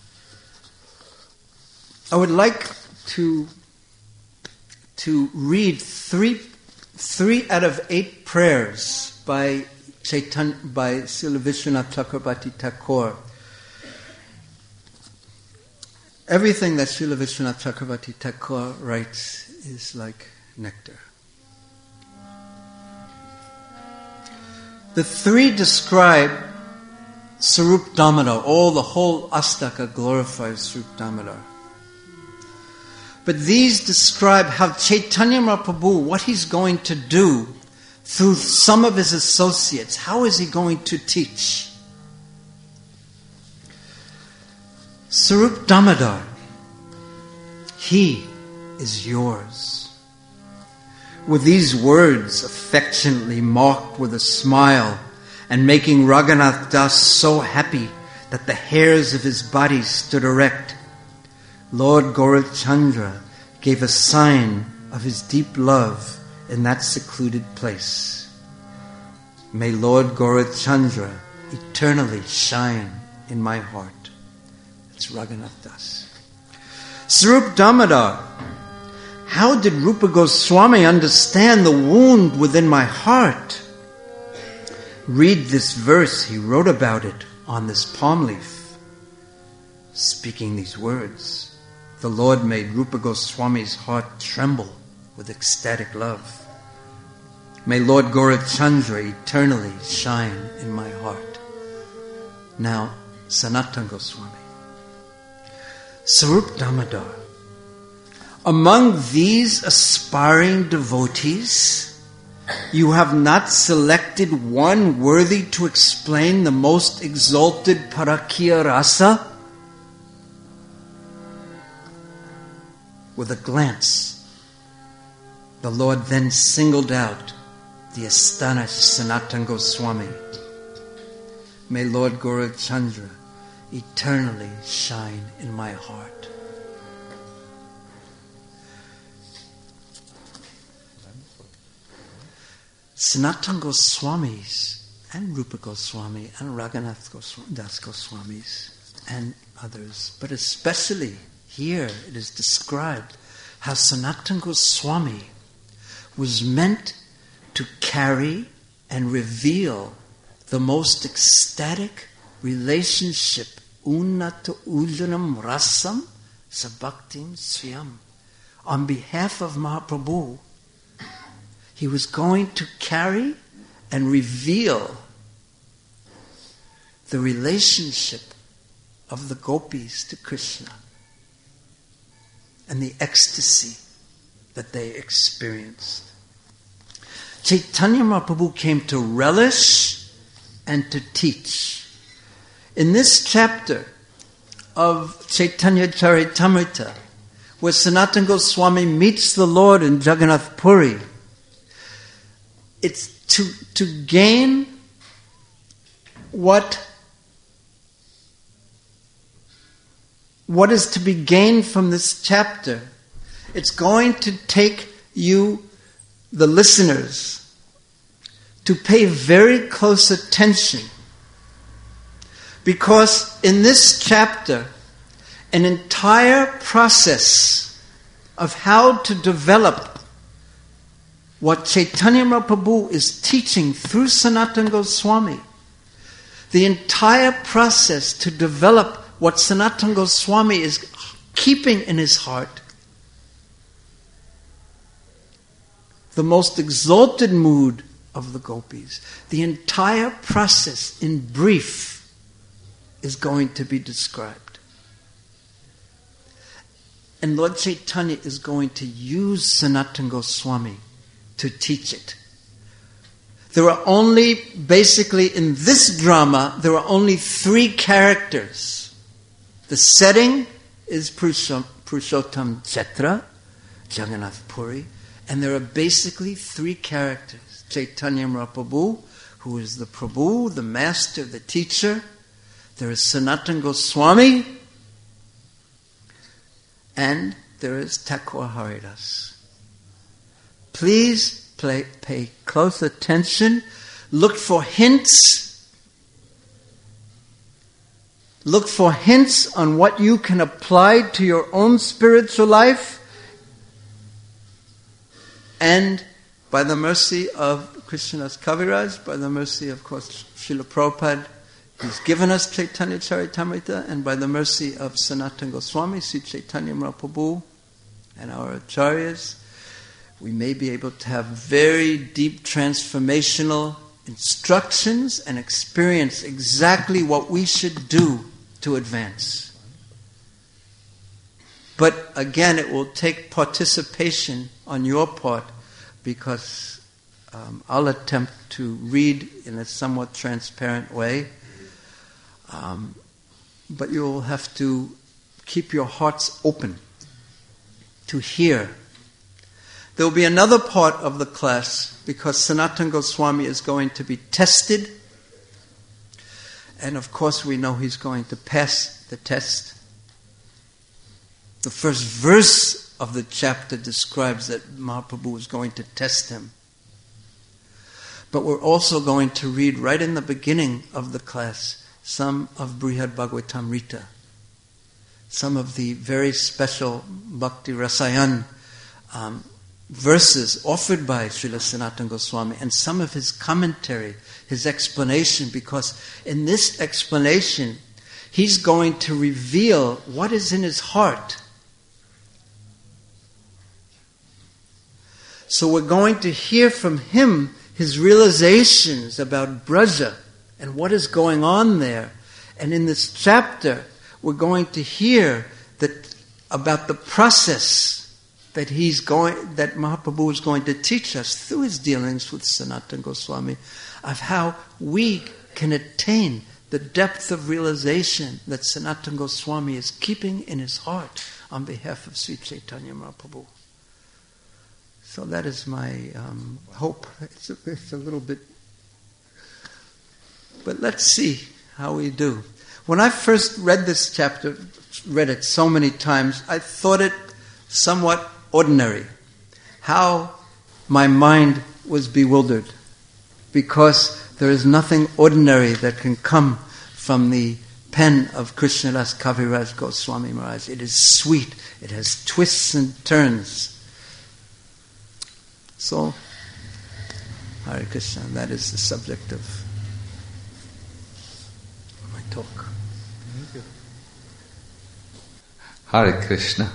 I would like to, to read three, three out of eight prayers by Chaitanya, by Srila Vishwanath Chakrabarti Thakur. Everything that Srila Vishwanath Chakrabarti Thakur writes is like nectar. The three describe Sarup Damodar. All the whole Astaka glorifies Sarup Damodar. But these describe how Chaitanya Mahaprabhu, what he's going to do through some of his associates. How is he going to teach? Sarup Damodar, he is yours. With these words affectionately marked with a smile and making Raghunath Das so happy that the hairs of his body stood erect, Lord Gaurachandra gave a sign of his deep love in that secluded place. May Lord Gaurachandra eternally shine in my heart. It's Raghunath Das. Sarup Damodar, how did Rupa Goswami understand the wound within my heart? Read this verse. He wrote about it on this palm leaf. Speaking these words, the Lord made Rupa Goswami's heart tremble with ecstatic love. May Lord Gaurachandra eternally shine in my heart. Now, Sanatana Goswami. Sarup Damodar. Among these aspiring devotees, you have not selected one worthy to explain the most exalted Parakya Rasa? With a glance, the Lord then singled out the astonished Sanatana Goswami. May Lord Gaurachandra eternally shine in my heart. Sanatana Goswamis and Rupa Goswami and Raghunath Goswami, Das Goswamis and others, but especially here it is described how Sanatana Goswami was meant to carry and reveal the most ecstatic relationship, unnata ujanam rasam sabhaktim swayam. On behalf of Mahaprabhu, he was going to carry and reveal the relationship of the gopis to Krishna and the ecstasy that they experienced. Chaitanya Mahaprabhu came to relish and to teach. In this chapter of Chaitanya Charitamrita, where Sanatana Goswami meets the Lord in Jagannath Puri, it's to, to gain what, what is to be gained from this chapter. It's going to take you, the listeners, to pay very close attention. Because in this chapter, an entire process of how to develop what Chaitanya Mahaprabhu is teaching through Sanatana Goswami, the entire process to develop what Sanatana Goswami is keeping in his heart, the most exalted mood of the gopis, the entire process in brief is going to be described. And Lord Chaitanya is going to use Sanatana Goswami to teach it. There are only, basically in this drama, there are only three characters. The setting is Purushottam Kshetra, Jagannath Puri, and there are basically three characters. Chaitanya Mahaprabhu, who is the Prabhu, the master, the teacher. There is Sanatana Goswami, and there is Thakur Haridas. Please play, pay close attention. Look for hints. Look for hints on what you can apply to your own spiritual life. And by the mercy of Krishnadas Kaviraj, by the mercy, of course, Srila Prabhupada, he's given us Chaitanya Charitamrita, and by the mercy of Sanatana Goswami, Sri Chaitanya Mahaprabhu, and our acharyas, we may be able to have very deep transformational instructions and experience exactly what we should do to advance. But again, it will take participation on your part, because um, I'll attempt to read in a somewhat transparent way, um, but you'll have to keep your hearts open to hear. There will be another part of the class, because Sanatana Goswami is going to be tested, and of course we know he's going to pass the test. The first verse of the chapter describes that Mahaprabhu is going to test him. But we're also going to read right in the beginning of the class some of Brihad Bhagavatamrita, some of the very special Bhakti Rasayan um, verses offered by Srila Sanatana Goswami, and some of his commentary, his explanation, because in this explanation he's going to reveal what is in his heart. So we're going to hear from him his realizations about Braja and what is going on there. And in this chapter, we're going to hear that about the process that he's going, that Mahaprabhu is going to teach us through his dealings with Sanatana Goswami, of how we can attain the depth of realization that Sanatana Goswami is keeping in his heart on behalf of Sri Chaitanya Mahaprabhu. So that is my um, hope. It's a, it's a little bit... But let's see how we do. When I first read this chapter, read it so many times, I thought it somewhat ordinary. How my mind was bewildered. Because there is nothing ordinary that can come from the pen of Krishnadas Kaviraj Goswami Maharaj. It is sweet. It has twists and turns. So, Hare Krishna, that is the subject of my talk. Thank you. Hare Krishna.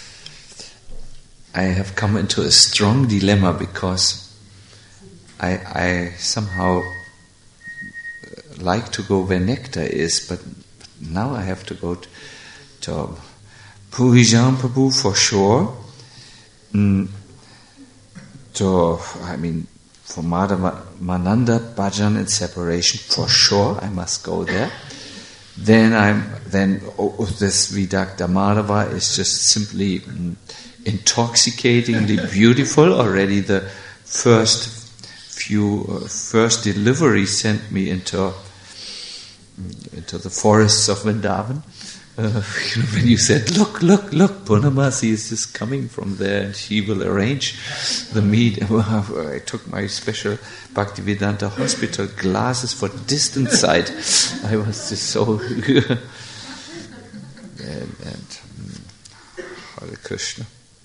I have come into a strong dilemma because I, I somehow like to go where nectar is, but now I have to go to, to Purijan Prabhu for sure. Mm. So, I mean, for Madhavananda, Bhajan and separation, for sure, I must go there. Then I'm, then oh, this Vidakta Madhava is just simply mm, intoxicatingly beautiful. Already the first few, uh, first delivery sent me into, into the forests of Vrindavan. Uh, you know, when you said, look, look, look, Purnamasi is just coming from there and she will arrange the meat. I took my special Bhaktivedanta Hospital glasses for distant sight. I was just so... and, and Hare Krishna.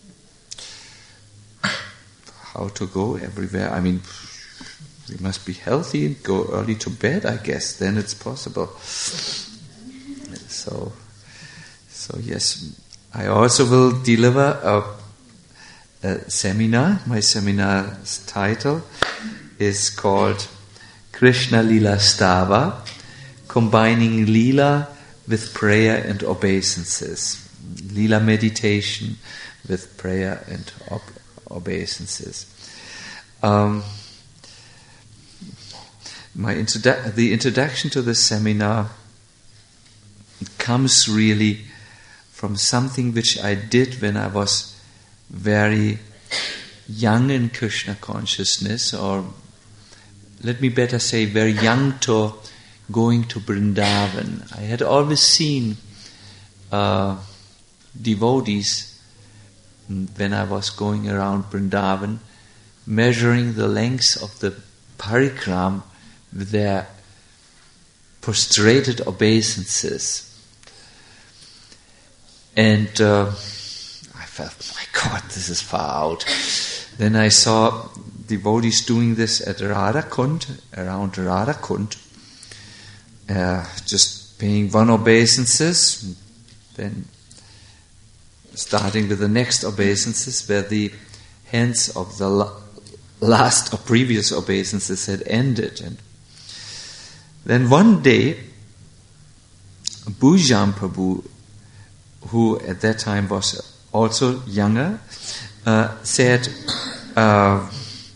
How to go everywhere? I mean, we must be healthy and go early to bed, I guess. Then it's possible. So... So yes, I also will deliver a, a seminar. My seminar's title is called Krishna Lila Stava, combining Lila with prayer and obeisances. Lila meditation with prayer and ob- obeisances. Um, my introdu- the introduction to the seminar comes really from something which I did when I was very young in Krishna consciousness, or let me better say very young to going to Vrindavan. I had always seen uh, devotees when I was going around Vrindavan measuring the length of the parikram with their prostrated obeisances. And uh, I felt, my God, this is far out. Then I saw devotees doing this at Radhakund, around Radhakund, uh, just paying one obeisances, then starting with the next obeisances where the hands of the la- last or previous obeisances had ended. And then one day, Bhujan Prabhu, who at that time was also younger, uh, said, uh,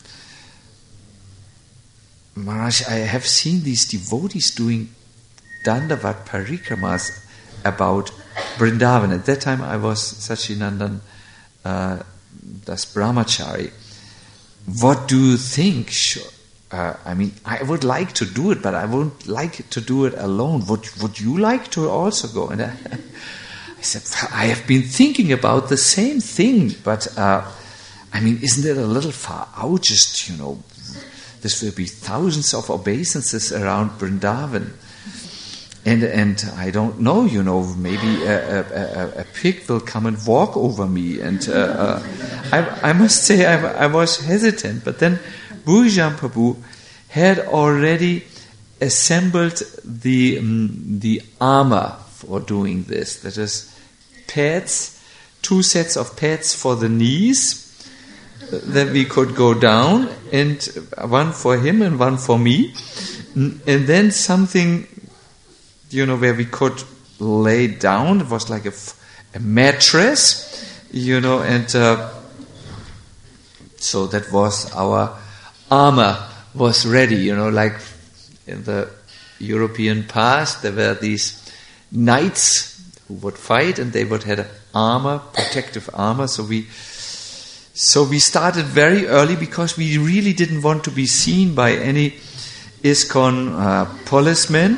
Maharaj, I have seen these devotees doing Dandavat Parikramas about Vrindavan. At that time I was Sachinandan uh, Das Brahmachari. What do you think? Uh, I mean, I would like to do it, but I won't like to do it alone. Would, would you like to also go? And I, I said, I have been thinking about the same thing, but uh, I mean, isn't it a little far out? Just, you know, this will be thousands of obeisances around Vrindavan. And and I don't know, you know, maybe a, a, a, a pig will come and walk over me. And uh, uh, I, I must say I, I was hesitant. But then Bhujan Prabhu had already assembled the um, the armor for doing this. That is pads, two sets of pads for the knees that we could go down, and one for him and one for me. And then something, you know, where we could lay down. It was like a, a mattress, you know, and uh, so that was our armor was ready, you know, like in the European past, there were these knights who would fight, and they would have armor, protective armor. So we, so we started very early because we really didn't want to be seen by any ISKCON uh, policemen,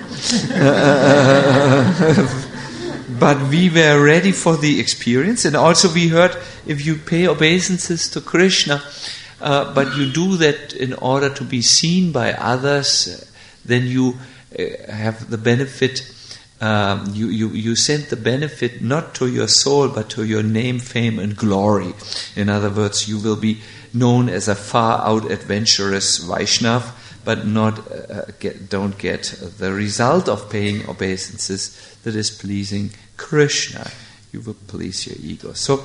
but we were ready for the experience. And also we heard, if you pay obeisances to Krishna, uh, but you do that in order to be seen by others, then you uh, have the benefit, um, you, you, you send the benefit not to your soul, but to your name, fame and glory. In other words, you will be known as a far-out adventurous Vaishnav, but not uh, get, don't get the result of paying obeisances that is pleasing Krishna. You will please your ego. So,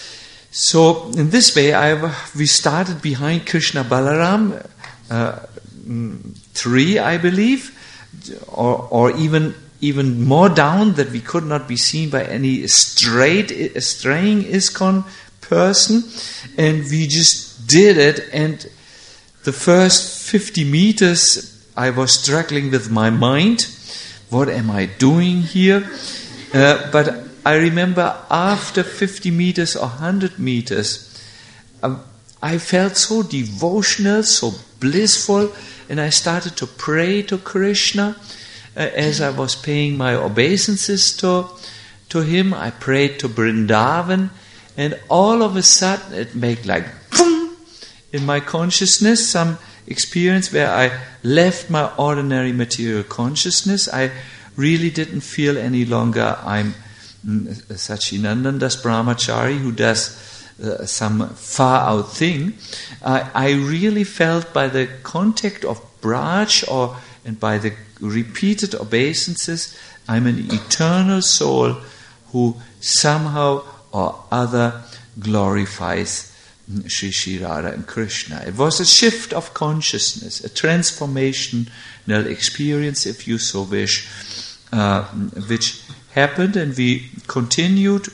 so in this way, I we started behind Krishna Balaram, uh, three, I believe, or or even even more down, that we could not be seen by any straight straying ISKCON person, and we just did it. And the first fifty meters, I was struggling with my mind. What am I doing here? Uh, but I remember after fifty meters or one hundred meters, uh, I felt so devotional, so blissful, and I started to pray to Krishna uh, as I was paying my obeisances to, to him. I prayed to Vrindavan, and all of a sudden it made like boom in my consciousness, some experience where I left my ordinary material consciousness. I really didn't feel any longer I'm Sachinandan Das Brahmachari who does uh, some far out thing. Uh, I really felt by the contact of Braj or and by the repeated obeisances, I'm an eternal soul who somehow or other glorifies Shri Shri Radha and Krishna. It was a shift of consciousness, a transformational experience, if you so wish, uh, which happened, and we continued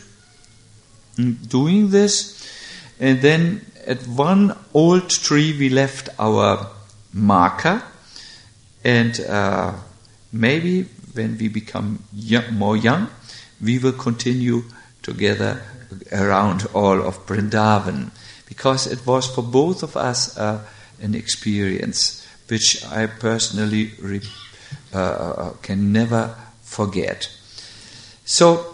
doing this. And then at one old tree we left our marker, and uh, maybe when we become young, more young, we will continue together around all of Vrindavan, because it was for both of us uh, an experience which I personally re- uh, can never forget. So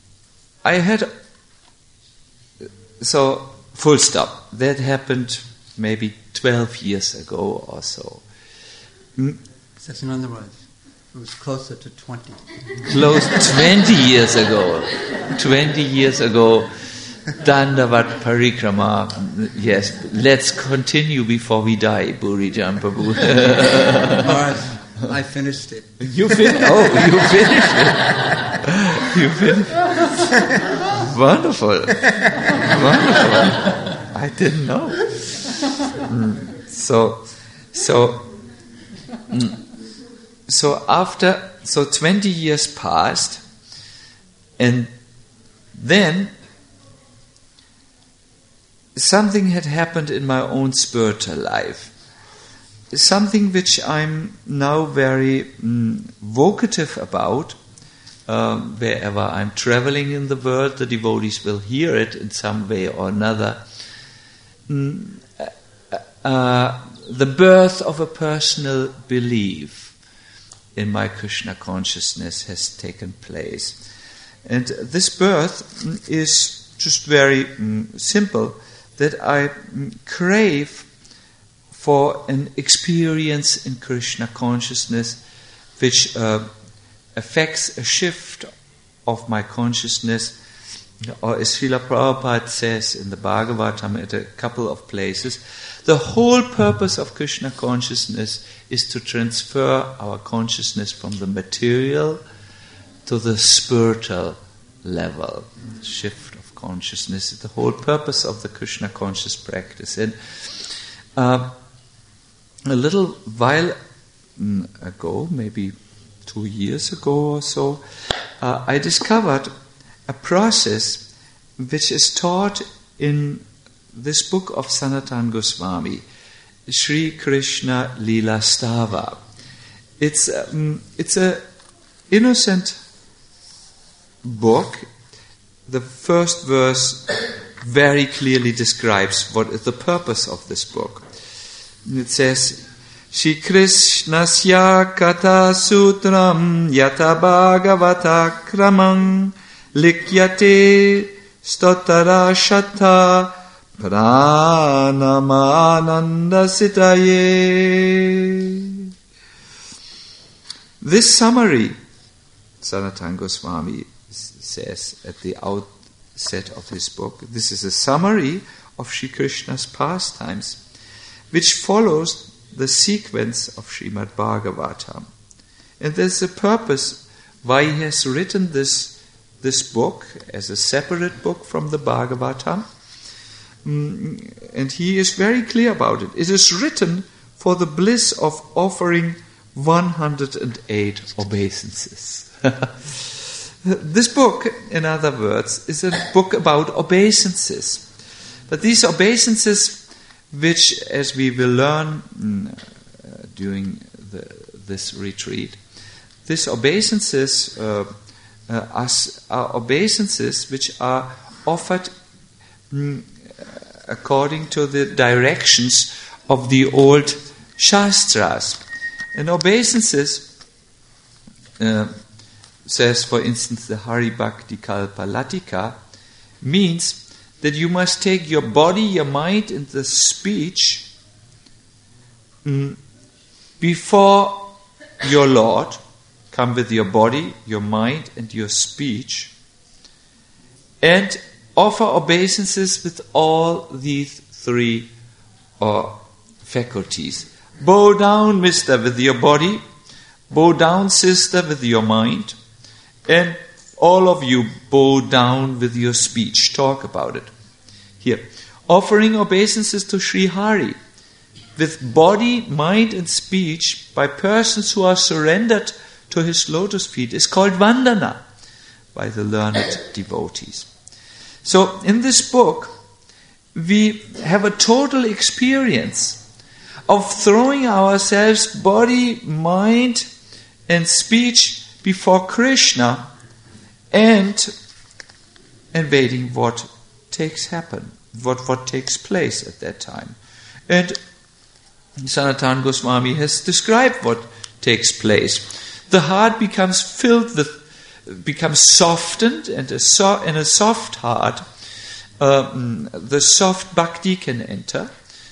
I had, so full stop. That happened maybe twelve years ago or so. Mm, That's in other words, it was closer to twenty. Close twenty years ago. twenty years ago, Dandavat Parikrama. Yes, let's continue before we die, Burijan Prabhu. All right, I finished it. You finished? Oh, you finished it. You finished it. Wonderful. Wonderful. I didn't know. Mm. So, so, mm. so after, so twenty years passed, and then something had happened in my own spiritual life. Something which I'm now very mm, vocative about. Um, wherever I'm traveling in the world, the devotees will hear it in some way or another. Mm, uh, uh, the birth of a personal belief in my Krishna consciousness has taken place. And this birth mm, is just very mm, simple, that I mm, crave for an experience in Krishna consciousness which uh, affects a shift of my consciousness, or as Srila Prabhupada says in the Bhagavatam at a couple of places, the whole purpose of Krishna consciousness is to transfer our consciousness from the material to the spiritual level. Shift of consciousness is the whole purpose of the Krishna conscious practice. And uh, a little while ago, maybe two years ago or so, uh, I discovered a process which is taught in this book of Sanatana Goswami, Sri Krishna Lila Stava. It's um, it's a innocent book. The first verse very clearly describes what is the purpose of this book. It says, Shri Krishnasya Katha Sutram Yata Bhagavata Kramang Likyate Stotara Shata Pranamananda Sitaye. This summary, Sanatana Goswami says at the outset of his book, this is a summary of Shri Krishna's pastimes, which follows the sequence of Srimad Bhagavatam. And there's a purpose why he has written this, this book as a separate book from the Bhagavatam. Mm, and he is very clear about it. It is written for the bliss of offering one hundred eight obeisances. This book, in other words, is a book about obeisances. But these obeisances, which, as we will learn mm, uh, during the, this retreat, these obeisances uh, uh, are, are obeisances which are offered mm, according to the directions of the old Shastras. And obeisances, uh, says for instance the Hari Bhakti Kalpa Latika, means that you must take your body, your mind, and the speech mm, before your Lord. Come with your body, your mind, and your speech, and offer obeisances with all these three uh, faculties. Bow down, mister, with your body. Bow down, sister, with your mind. And all of you bow down with your speech. Talk about it. Here. Offering obeisances to Sri Hari with body, mind and speech by persons who are surrendered to his lotus feet is called Vandana by the learned devotees. So in this book we have a total experience of throwing ourselves body, mind and speech before Krishna and and waiting what takes happen, what, what takes place at that time. And Sanatana Goswami has described what takes place. The heart becomes filled with, becomes softened, and a so, in a soft heart, um, the soft bhakti can enter.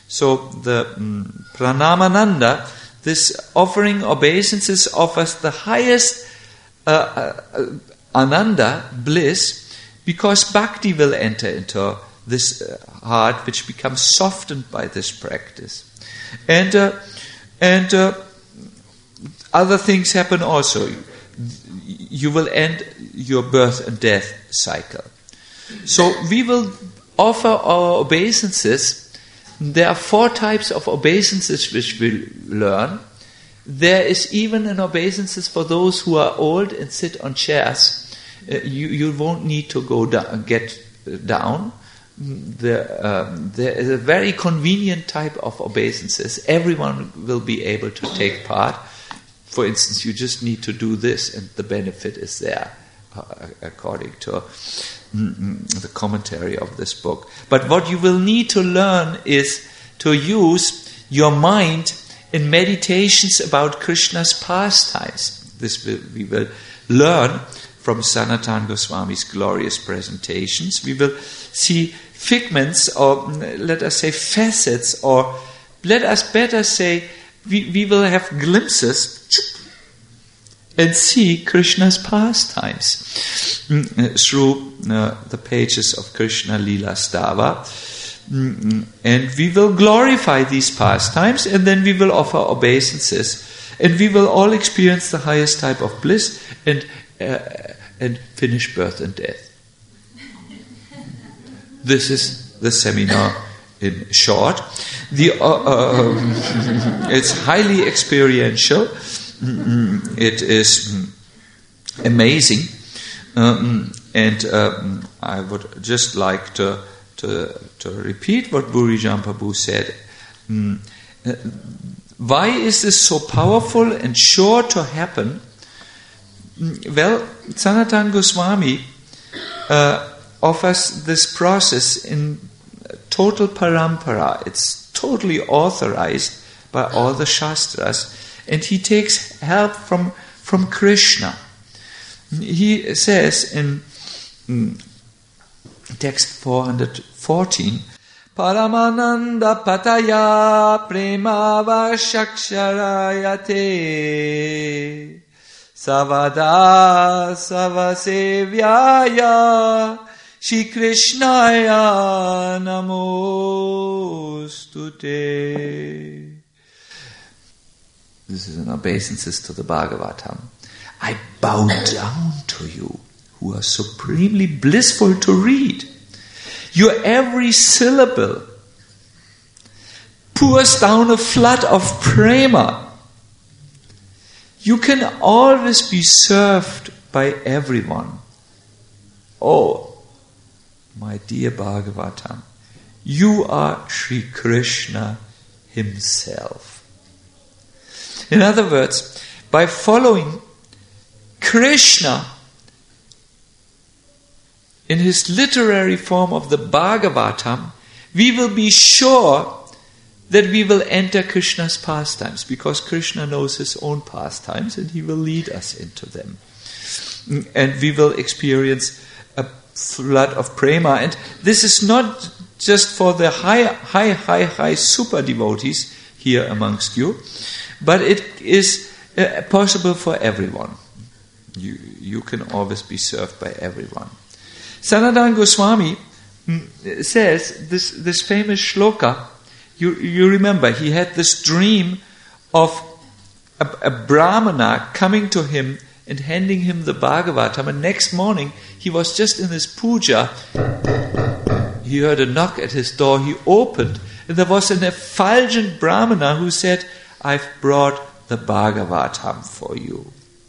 So the um, Pranamananda, this offering obeisances offers the highest uh, uh, ananda, bliss, because bhakti will enter into this uh, heart, which becomes softened by this practice. And uh, and uh, other things happen also. You will end your birth and death cycle. So we will offer our obeisances. There are four types of obeisances which we learn. There is even an obeisances for those who are old and sit on chairs. Uh, you, you won't need to go down, get down. There, um, there is a very convenient type of obeisances. Everyone will be able to take part. For instance, you just need to do this and the benefit is there, uh, according to the commentary of this book. But what you will need to learn is to use your mind in meditations about Krishna's pastimes. This will, we will learn from Sanatana Goswami's glorious presentations. We will see figments, or let us say facets, or let us better say we, we will have glimpses and see Krishna's pastimes through uh, the pages of Krishna Lila Stava. And we will glorify these pastimes, and then we will offer obeisances, and we will all experience the highest type of bliss and uh, and finish birth and death. This is the seminar in short. The uh, uh, it's highly experiential. It is amazing, um, and um, I would just like to to, to repeat what Burijan Prabhu said. Um, why is this so powerful and sure to happen? Well, Sanatana Goswami uh, offers this process in total parampara. It's totally authorized by all the Shastras. And he takes help from, from Krishna. He says in mm, text four hundred fourteen, Paramananda pataya premava shaksharayate savada savasevyaya Shri Krishnaya namostute. This is an obeisances to the Bhagavatam. I bow down to you, who are supremely blissful to read. Your every syllable pours down a flood of prema. You can always be served by everyone. Oh, my dear Bhagavatam, you are Sri Krishna himself. In other words, by following Krishna in his literary form of the Bhagavatam, we will be sure that we will enter Krishna's pastimes, because Krishna knows his own pastimes and he will lead us into them. And we will experience a flood of prema. And this is not just for the high, high, high, high super devotees here amongst you, but it is uh, possible for everyone. You, you can always be served by everyone. Sanatana Goswami mm, says this, this famous shloka. You, you remember, he had this dream of a, a brahmana coming to him and handing him the Bhagavatam, and next morning he was just in his puja. He heard a knock at his door. He opened, and there was an effulgent brahmana who said, I've brought the Bhagavatam for you.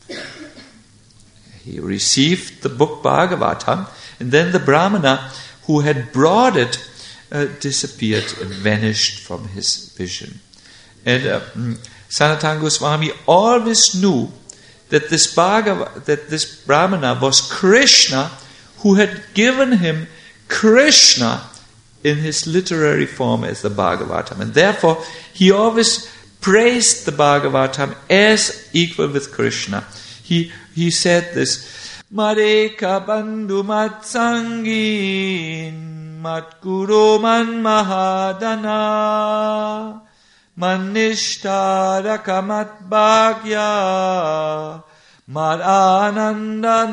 He received the book Bhagavatam, and then the brahmana who had brought it uh, disappeared and vanished from his vision. And uh, Sanatana Goswami always knew that this Bhagav- that this brahmana was Krishna, who had given him Krishna in his literary form as the Bhagavatam. And therefore, he always praised the Bhagavatam as equal with Krishna. He he said this, Mareka bandhu matsangin mat guru man mahadana man nishtadaka mat bhagya mad ananda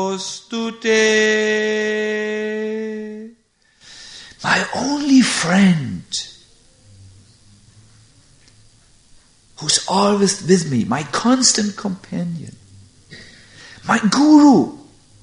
namostute. My only friend, who's always with me, my constant companion, my guru,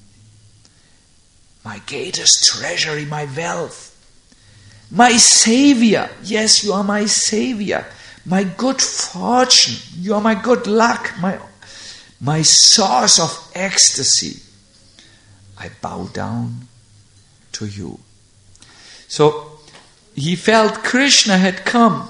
my greatest treasury, my wealth, my savior. Yes, you are my savior, my good fortune, you are my good luck, my, my source of ecstasy. I bow down to you. So he felt Krishna had come,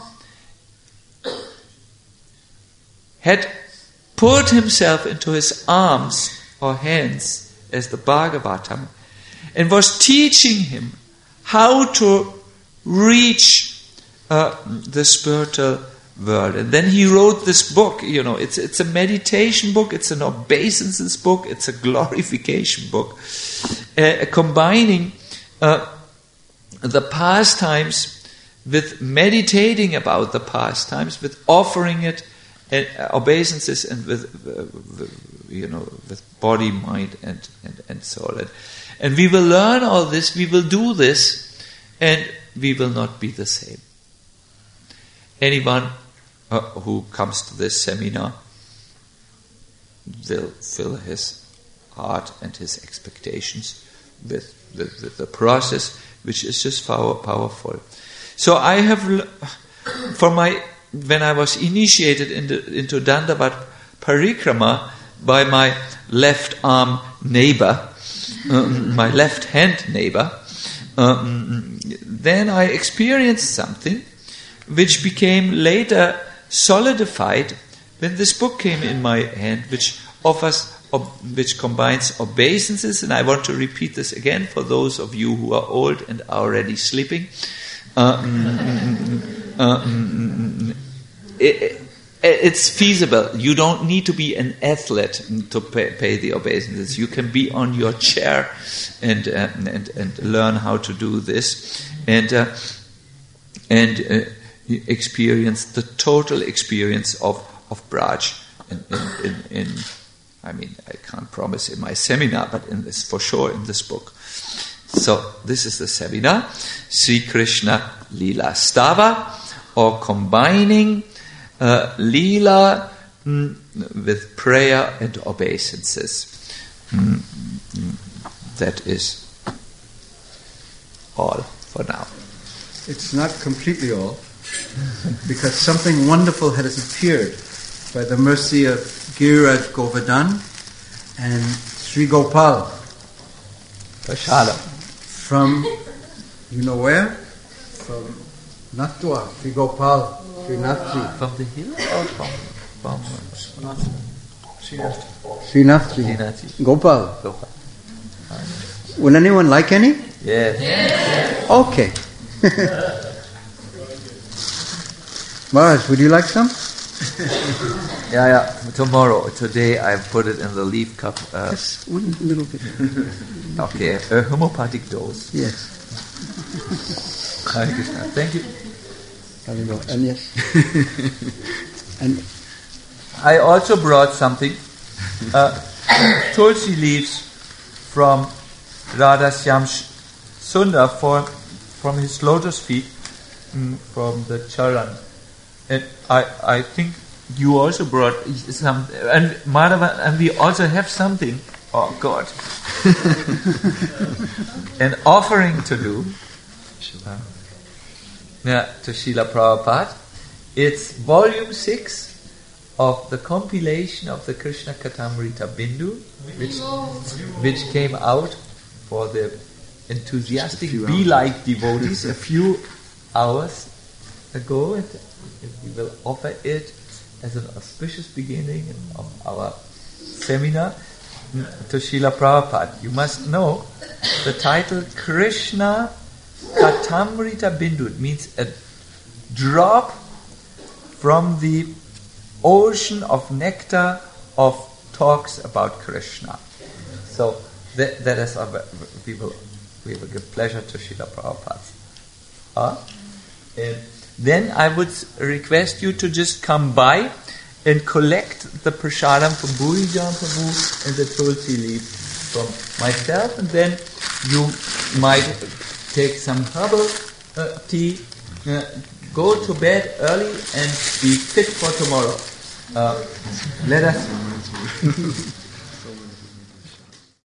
had put himself into his arms or hands as the Bhagavatam, and was teaching him how to reach uh, the spiritual world. And then he wrote this book. You know, it's it's a meditation book, it's an obeisances book, it's a glorification book, uh, combining uh, the pastimes with meditating about the pastimes, with offering it uh, obeisances, and with uh, you know with body, mind, and and, and soul. And, and we will learn all this. We will do this, and we will not be the same. Anyone uh, who comes to this seminar will fill his heart and his expectations with, with, with the process, which is just power, powerful. So I have, for my, when I was initiated into, into Dandavat Parikrama by my left arm neighbor, um, my left hand neighbor, um, then I experienced something which became later solidified when this book came in my hand, which offers, which combines obeisances, and I want to repeat this again for those of you who are old and are already sleeping. Uh, uh, it, it's feasible. You don't need to be an athlete to pay, pay the obeisances. You can be on your chair and uh, and and learn how to do this, and uh, and. Uh, experience the total experience of of Braj in, in, in, in I mean I can't promise in my seminar, but in this for sure in this book. So this is the seminar, Sri Krishna Lila Stava, or combining uh, Lila mm, with prayer and obeisances. Mm, mm, that is all for now. It's not completely all, because something wonderful has appeared by the mercy of Giriraj Govardhan and Sri Gopal. Prashada. From, you know where? From Natwa, Sri Gopal, Sri Nathji. From the hill or from, from Sri Nathji. Gopal. Gopal. Would anyone like any? Yes. Yes. Okay. Maharaj, would you like some? yeah, yeah. Tomorrow. Today I put it in the leaf cup. Uh, Just one little bit. Okay, a homeopathic dose. Yes. Hare Krishna. Thank you. And yes. And I also brought something. Uh, tulsi leaves from Radha Shyam Sundar for, from his lotus feet, mm, from the charan. And I, I think you also brought some, and Madhava, and we also have something. Oh God, an offering to do. Uh, yeah, to Srila Prabhupada. It's volume six of the compilation of the Krishna Katamrita Bindu, which which came out for the enthusiastic bee-like devotees a few hours ago. And we will offer it as an auspicious beginning of our seminar to Srila Prabhupada. You must know the title Krishna Katamrita Bindu. It means a drop from the ocean of nectar of talks about Krishna. So that, that is our, we will we will give pleasure to Srila Prabhupada. Uh, and then I would request you to just come by and collect the prasadam from Bhuijan Prabhu and the tulsi leaf from myself, and then you might take some herbal uh, tea, uh, go to bed early and be fit for tomorrow. Uh, let us